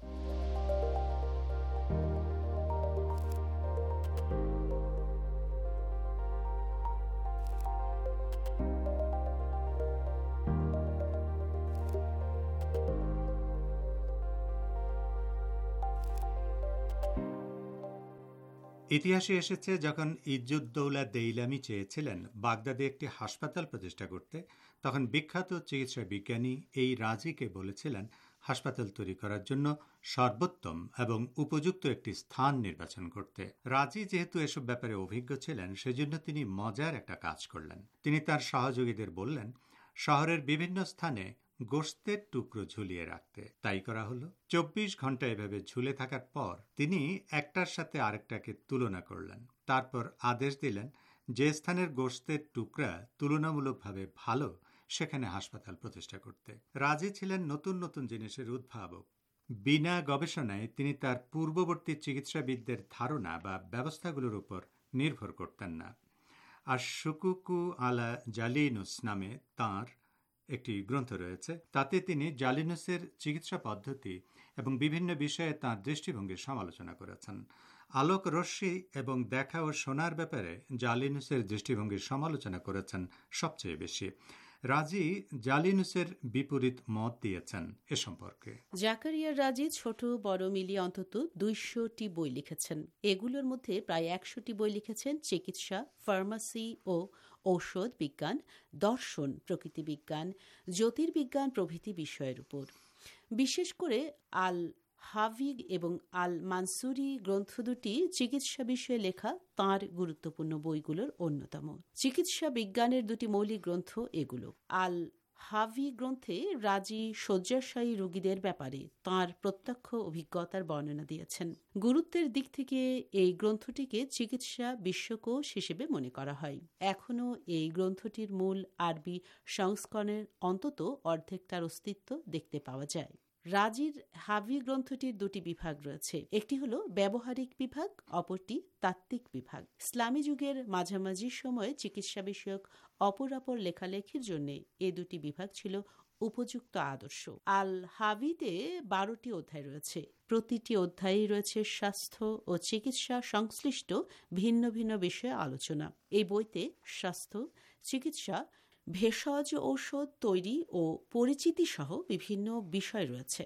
Speaker 19: ইতিহাসে এসেছে যখন ইজ্জুদ্দৌলা দেইলামি চেয়েছিলেন বাগদাদে একটি হাসপাতাল প্রতিষ্ঠা করতে, তখন বিখ্যাত চিকিৎসা বিজ্ঞানী এই রাজিকে বলেছিলেন হাসপাতাল তৈরি করার জন্য সর্বোত্তম এবং উপযুক্ত একটি স্থান নির্বাচন করতে। রাজি যেহেতু এসব ব্যাপারে অভিজ্ঞ ছিলেন, সেজন্য তিনি মজার একটা কাজ করলেন। তিনি তার সহযোগীদের বললেন শহরের বিভিন্ন স্থানে গোশতের টুকরো ঝুলিয়ে রাখতে। তাই করা হলো। চব্বিশ ঘন্টা এভাবে ঝুলে থাকার পর তিনি একটার সাথে আরেকটাকে তুলনা করলেন। তারপর আদেশ দিলেন যে স্থানের গোশতের টুকরা তুলনামূলকভাবে ভালো সেখানে হাসপাতাল প্রতিষ্ঠা করতে। রাজি ছিলেন নতুন নতুন জিনিসের উদ্ভাবক। বিনা গবেষণায় তিনি তার পূর্ববর্তী চিকিৎসাবিদদের ধারণা বা ব্যবস্থাগুলোর উপর নির্ভর করতেন না। আর শুকুকু আলা জালিনুস নামে তাঁর একটি গ্রন্থ রয়েছে। তাতে তিনি জালিনুসের চিকিৎসা পদ্ধতি এবং বিভিন্ন বিষয়ে তাঁর দৃষ্টিভঙ্গির সমালোচনা করেছেন। আলোক রশ্মি এবং দেখা ও শোনার ব্যাপারে জালিনুসের দৃষ্টিভঙ্গির সমালোচনা করেছেন সবচেয়ে বেশি। রাজি জালিনুসের বিপরীত মত দিয়েছেন এ সম্পর্কে।
Speaker 18: জাকারিয়া রাজি ছোট বড় মিলিয়ে অন্তত দুইশোটি বই লিখেছেন। এগুলোর মধ্যে প্রায় একশোটি বই লিখেছেন চিকিৎসা, ফার্মাসি ও ঔষধ বিজ্ঞান, দর্শন, প্রকৃতি বিজ্ঞান, জ্যোতির্বিজ্ঞান প্রভৃতি বিষয়ের উপর। বিশেষ করে আল হাভিগ এবং আল মানসুরি গ্রন্থ দুটি চিকিৎসা বিষয়ে লেখা তাঁর গুরুত্বপূর্ণ বইগুলোর অন্যতম। চিকিৎসা বিজ্ঞানের দুটি মৌলিক গ্রন্থ এগুলো। আল হাভি গ্রন্থে রাজি শয্যাশায়ী রোগীদের ব্যাপারে তাঁর প্রত্যক্ষ অভিজ্ঞতার বর্ণনা দিয়েছেন। গুরুত্বের দিক থেকে এই গ্রন্থটিকে চিকিৎসা বিশ্বকোষ হিসেবে মনে করা হয়। এখনও এই গ্রন্থটির মূল আরবি সংস্করণের অন্তত অর্ধেকটার অস্তিত্ব দেখতে পাওয়া যায়। রাজির হাভি গ্রন্থটির দুটি বিভাগ রয়েছে। একটি হল ব্যবহারিক বিভাগ, অপরটি তাত্ত্বিক বিভাগ। ইসলামী যুগের মাঝামাঝি সময়ে চিকিৎসা বিষয়ক অপরাপর লেখালেখির জন্য এ দুটি বিভাগ ছিল উপযুক্ত আদর্শ। আল হাভিতে বারোটি অধ্যায় রয়েছে। প্রতিটি অধ্যায়ে রয়েছে স্বাস্থ্য ও চিকিৎসা সংশ্লিষ্ট ভিন্ন ভিন্ন বিষয়ে আলোচনা। এই বইতে স্বাস্থ্য, চিকিৎসা, ভেষজ ঔষধ তৈরি ও পরিচিতি সহ বিভিন্ন বিষয় রয়েছে।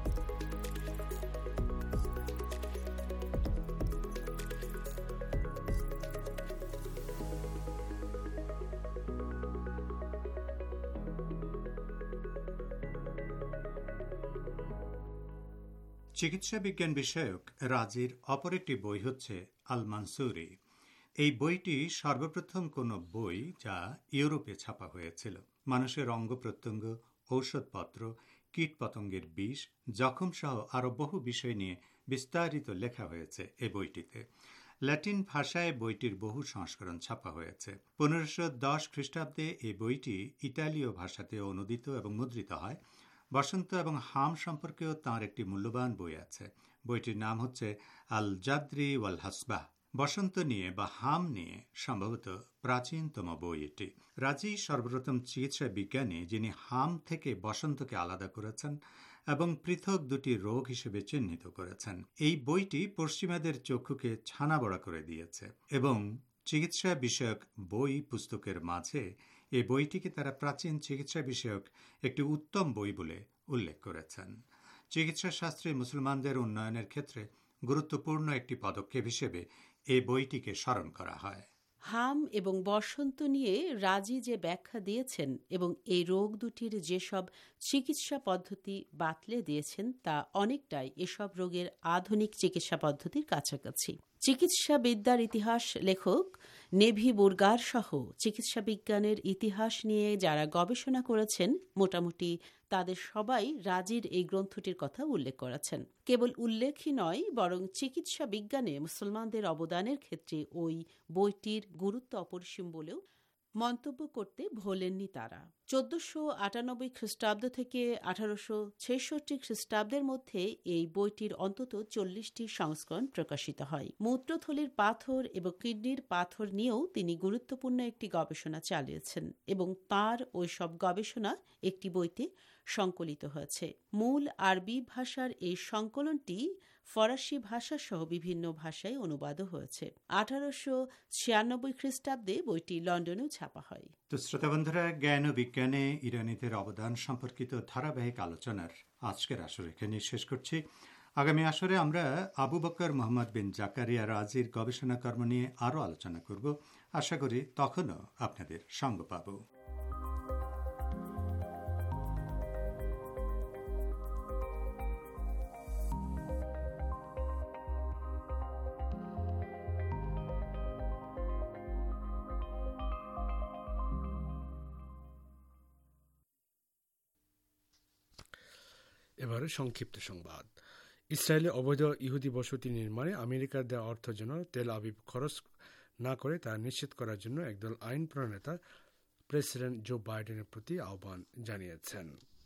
Speaker 19: চিকিৎসা বিজ্ঞান বিষয়ক রাজির অপর একটি বই হচ্ছে আল মানসুরি। এই বইটি সর্বপ্রথম কোনো বই যা ইউরোপে ছাপা হয়েছিল। মানুষের অঙ্গ প্রত্যঙ্গ, ঔষধপত্র, কীটপতঙ্গের বিষ, জখম সহ আরও বহু বিষয় নিয়ে বিস্তারিত লেখা হয়েছে এ বইটিতে। ল্যাটিন ভাষায় বইটির বহু সংস্করণ ছাপা হয়েছে। পনেরোশো দশ খ্রিস্টাব্দে এই বইটি ইতালীয় ভাষাতে অনুদিত এবং মুদ্রিত হয়। বসন্ত এবং হাম সম্পর্কেও তাঁর একটি মূল্যবান বই আছে। বইটির নাম হচ্ছে আল জাদ্রি ওয়াল হাসবাহ। বসন্ত নিয়ে বা হাম নিয়ে সম্ভবত প্রাচীনতম বই এটি। রাজি সর্বপ্রথম চিকিৎসা বিজ্ঞানী যিনি হাম থেকে বসন্তকে আলাদা করেছেন এবং পৃথক দুটি রোগ হিসেবে চিহ্নিত করেছেন। এই বইটি পশ্চিমাদের চক্ষুকে ছানাবড়া করে দিয়েছে এবং চিকিৎসা বিষয়ক বই পুস্তকের মাঝে এই বইটিকে তারা প্রাচীন চিকিৎসা বিষয়ক একটি উত্তম বই বলে উল্লেখ করেছেন। চিকিৎসা শাস্ত্রে মুসলমানদের উন্নয়নের ক্ষেত্রে গুরুত্বপূর্ণ একটি পদক্ষেপ হিসেবে এই বইটিকে স্মরণ করা হয়।
Speaker 18: হাম এবং বসন্ত নিয়ে রাজি যে ব্যাখ্যা দিয়েছেন এবং এই রোগ দুটির যেসব চিকিৎসা পদ্ধতি বাতলে দিয়েছেন তা অনেকটাই এসব রোগের আধুনিক চিকিৎসা পদ্ধতির কাছাকাছি। চিকিৎসাবিদ্যার ইতিহাস লেখক নেভি বুর্গার সহ চিকিৎসা বিজ্ঞানের ইতিহাস নিয়ে যারা গবেষণা করেছেন মোটামুটি তাদের সবাই রাজির এই গ্রন্থটির কথা উল্লেখ করেছেন। কেবল উল্লেখই নয়, বরং চিকিৎসা বিজ্ঞানে মুসলমানদের অবদানের ক্ষেত্রে ওই বইটির গুরুত্ব অপরিসীম বলেও মন্তব্য করতে ভোলেননি তারা। চোদ্দশো আটানব্বই খ্রিস্টাব্দ থেকে আঠারোশো ছেষট্টি খ্রিস্টাব্দের মধ্যে এই বইটির অন্তত চল্লিশটি সংস্করণ প্রকাশিত হয়। মূত্রথলির পাথর এবং কিডনির পাথর নিয়েও তিনি গুরুত্বপূর্ণ একটি গবেষণা চালিয়েছেন এবং তাঁর ওই সব গবেষণা একটি বইতে সংকলিত হয়েছে। মূল আরবি ভাষার এই সংকলনটি ফরাসি ভাষা সহ বিভিন্ন ভাষায় অনুবাদও হয়েছে। আঠারোশো ছিয়ানব্বই খ্রিস্টাব্দে বইটি লন্ডনেও ছাপা হয়।
Speaker 19: তো শ্রোতা বন্ধুরা, জ্ঞান ও বিজ্ঞানে ইরানীদের অবদান সম্পর্কিত ধারাবাহিক আলোচনার আজকের আসর এখানে শেষ করছি। আগামী আসরে আমরা আবু বকর মোহাম্মদ বিন জাকারিয়া রাজির গবেষণা কর্ম নিয়ে আরও আলোচনা করব। আশা করি তখনও আপনাদের সঙ্গ পাব।
Speaker 11: এবারে সংক্ষিপ্ত সংবাদ। ইসরায়েলে অবৈধ ইহুদি বসতি নির্মাণে আমেরিকার দেওয়া অর্থ যেন তেল আবিব খরচ না করে তা নিশ্চিত করার জন্য একদল আইন প্রণেতা প্রেসিডেন্ট জো বাইডেনের প্রতি আহ্বান জানিয়েছেন।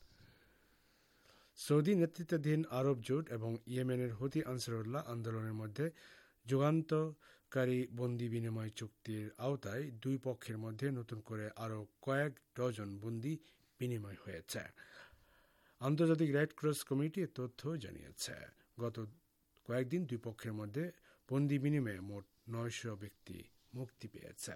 Speaker 11: সৌদি নেতৃত্বাধীন আরব জোট এবং ইয়েমেনের হুতি আনসারুল্লাহ আন্দোলনের মধ্যে যুগান্তকারী বন্দি বিনিময় চুক্তির আওতায় দুই পক্ষের মধ্যে নতুন করে আরও কয়েক ডজন বন্দি বিনিময় হয়েছে। আন্তর্জাতিক রেড ক্রস কমিটি তথ্য জানিয়েছে। গত কয়েকদিন দুই পক্ষের মধ্যে বন্দি বিনিময়ে মোট নয়শ ব্যক্তি মুক্তি পেয়েছে।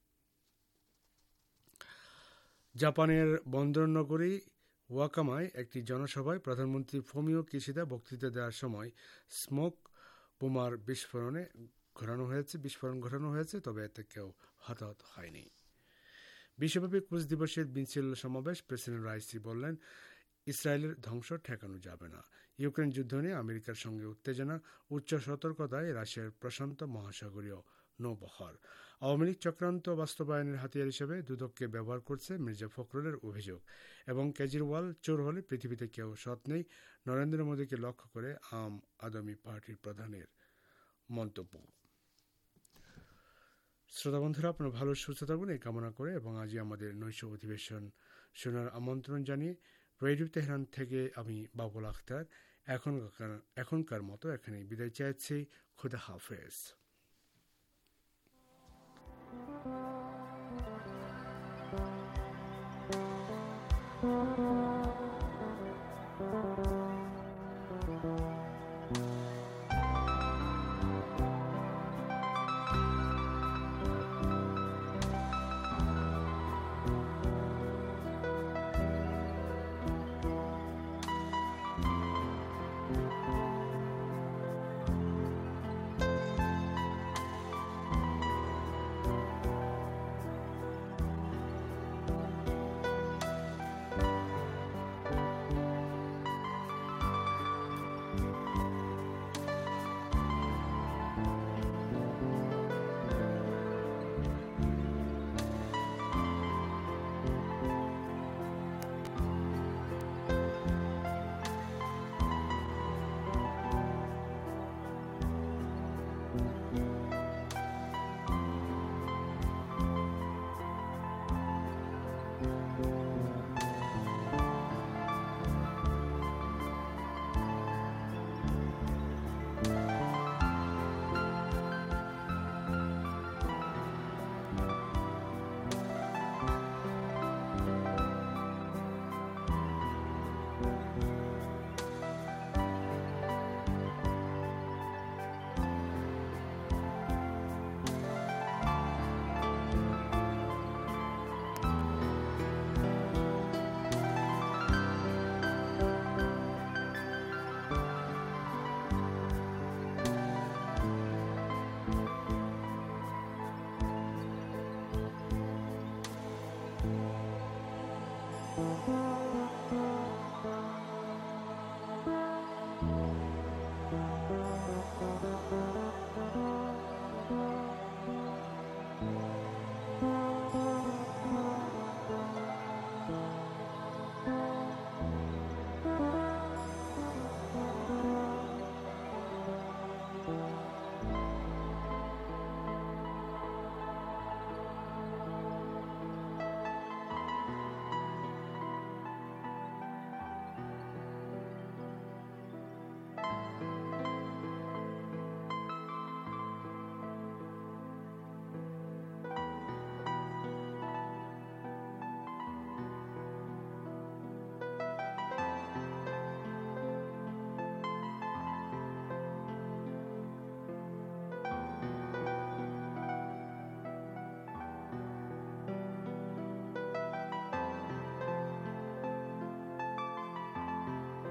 Speaker 11: জাপানের বন্দর নগরী ওয়াকামায় একটি জনসভায় প্রধানমন্ত্রী ফুমিও কিশিদা বক্তৃতা দেওয়ার সময় স্মোক বোমার বিস্ফোরণে ঘটানো হয়েছে বিস্ফোরণ ঘটানো হয়েছে তবে এতে কেউ হতাহত হয়নি। বিশ্বব্যাপী কুচ দিবসের মিছিল সমাবেশ প্রেসিডেন্ট রাইসি বললেন, ইসরায়েলের ধ্বংস ঠেকানো যাবে না। ইউক্রেন যুদ্ধ নিয়ে আমেরিকার সঙ্গে উত্তেজনা, উচ্চ সতর্কতায় রাশিয়ার প্রশান্ত মহাসাগরীয় নৌবহর। আওয়ামী লীগ চক্রান্ত বাস্তবায়নের হাতিয়ার হিসেবে দুদককে ব্যবহার করছে মির্জা ফখরুলের অভিযোগ এবং কেজরিওয়াল চোর হলে পৃথিবীতে কেউ সৎ নেই নরেন্দ্র মোদীকে লক্ষ্য করে আম আদমি পার্টির প্রধানের মন্তব্য। শ্রোতা বন্ধুরা, আপনারা ভালো সুস্থ থাকবেন এই কামনা করে এবং আজই আমাদের নৈশ অধিবেশন শোনার আমন্ত্রণ জানিয়ে রেডিও তেহরান থেকে আমি বাবুল আখতার এখনকার এখনকার মতো এখানে বিদায় চাইছি। খুদা হাফেজ।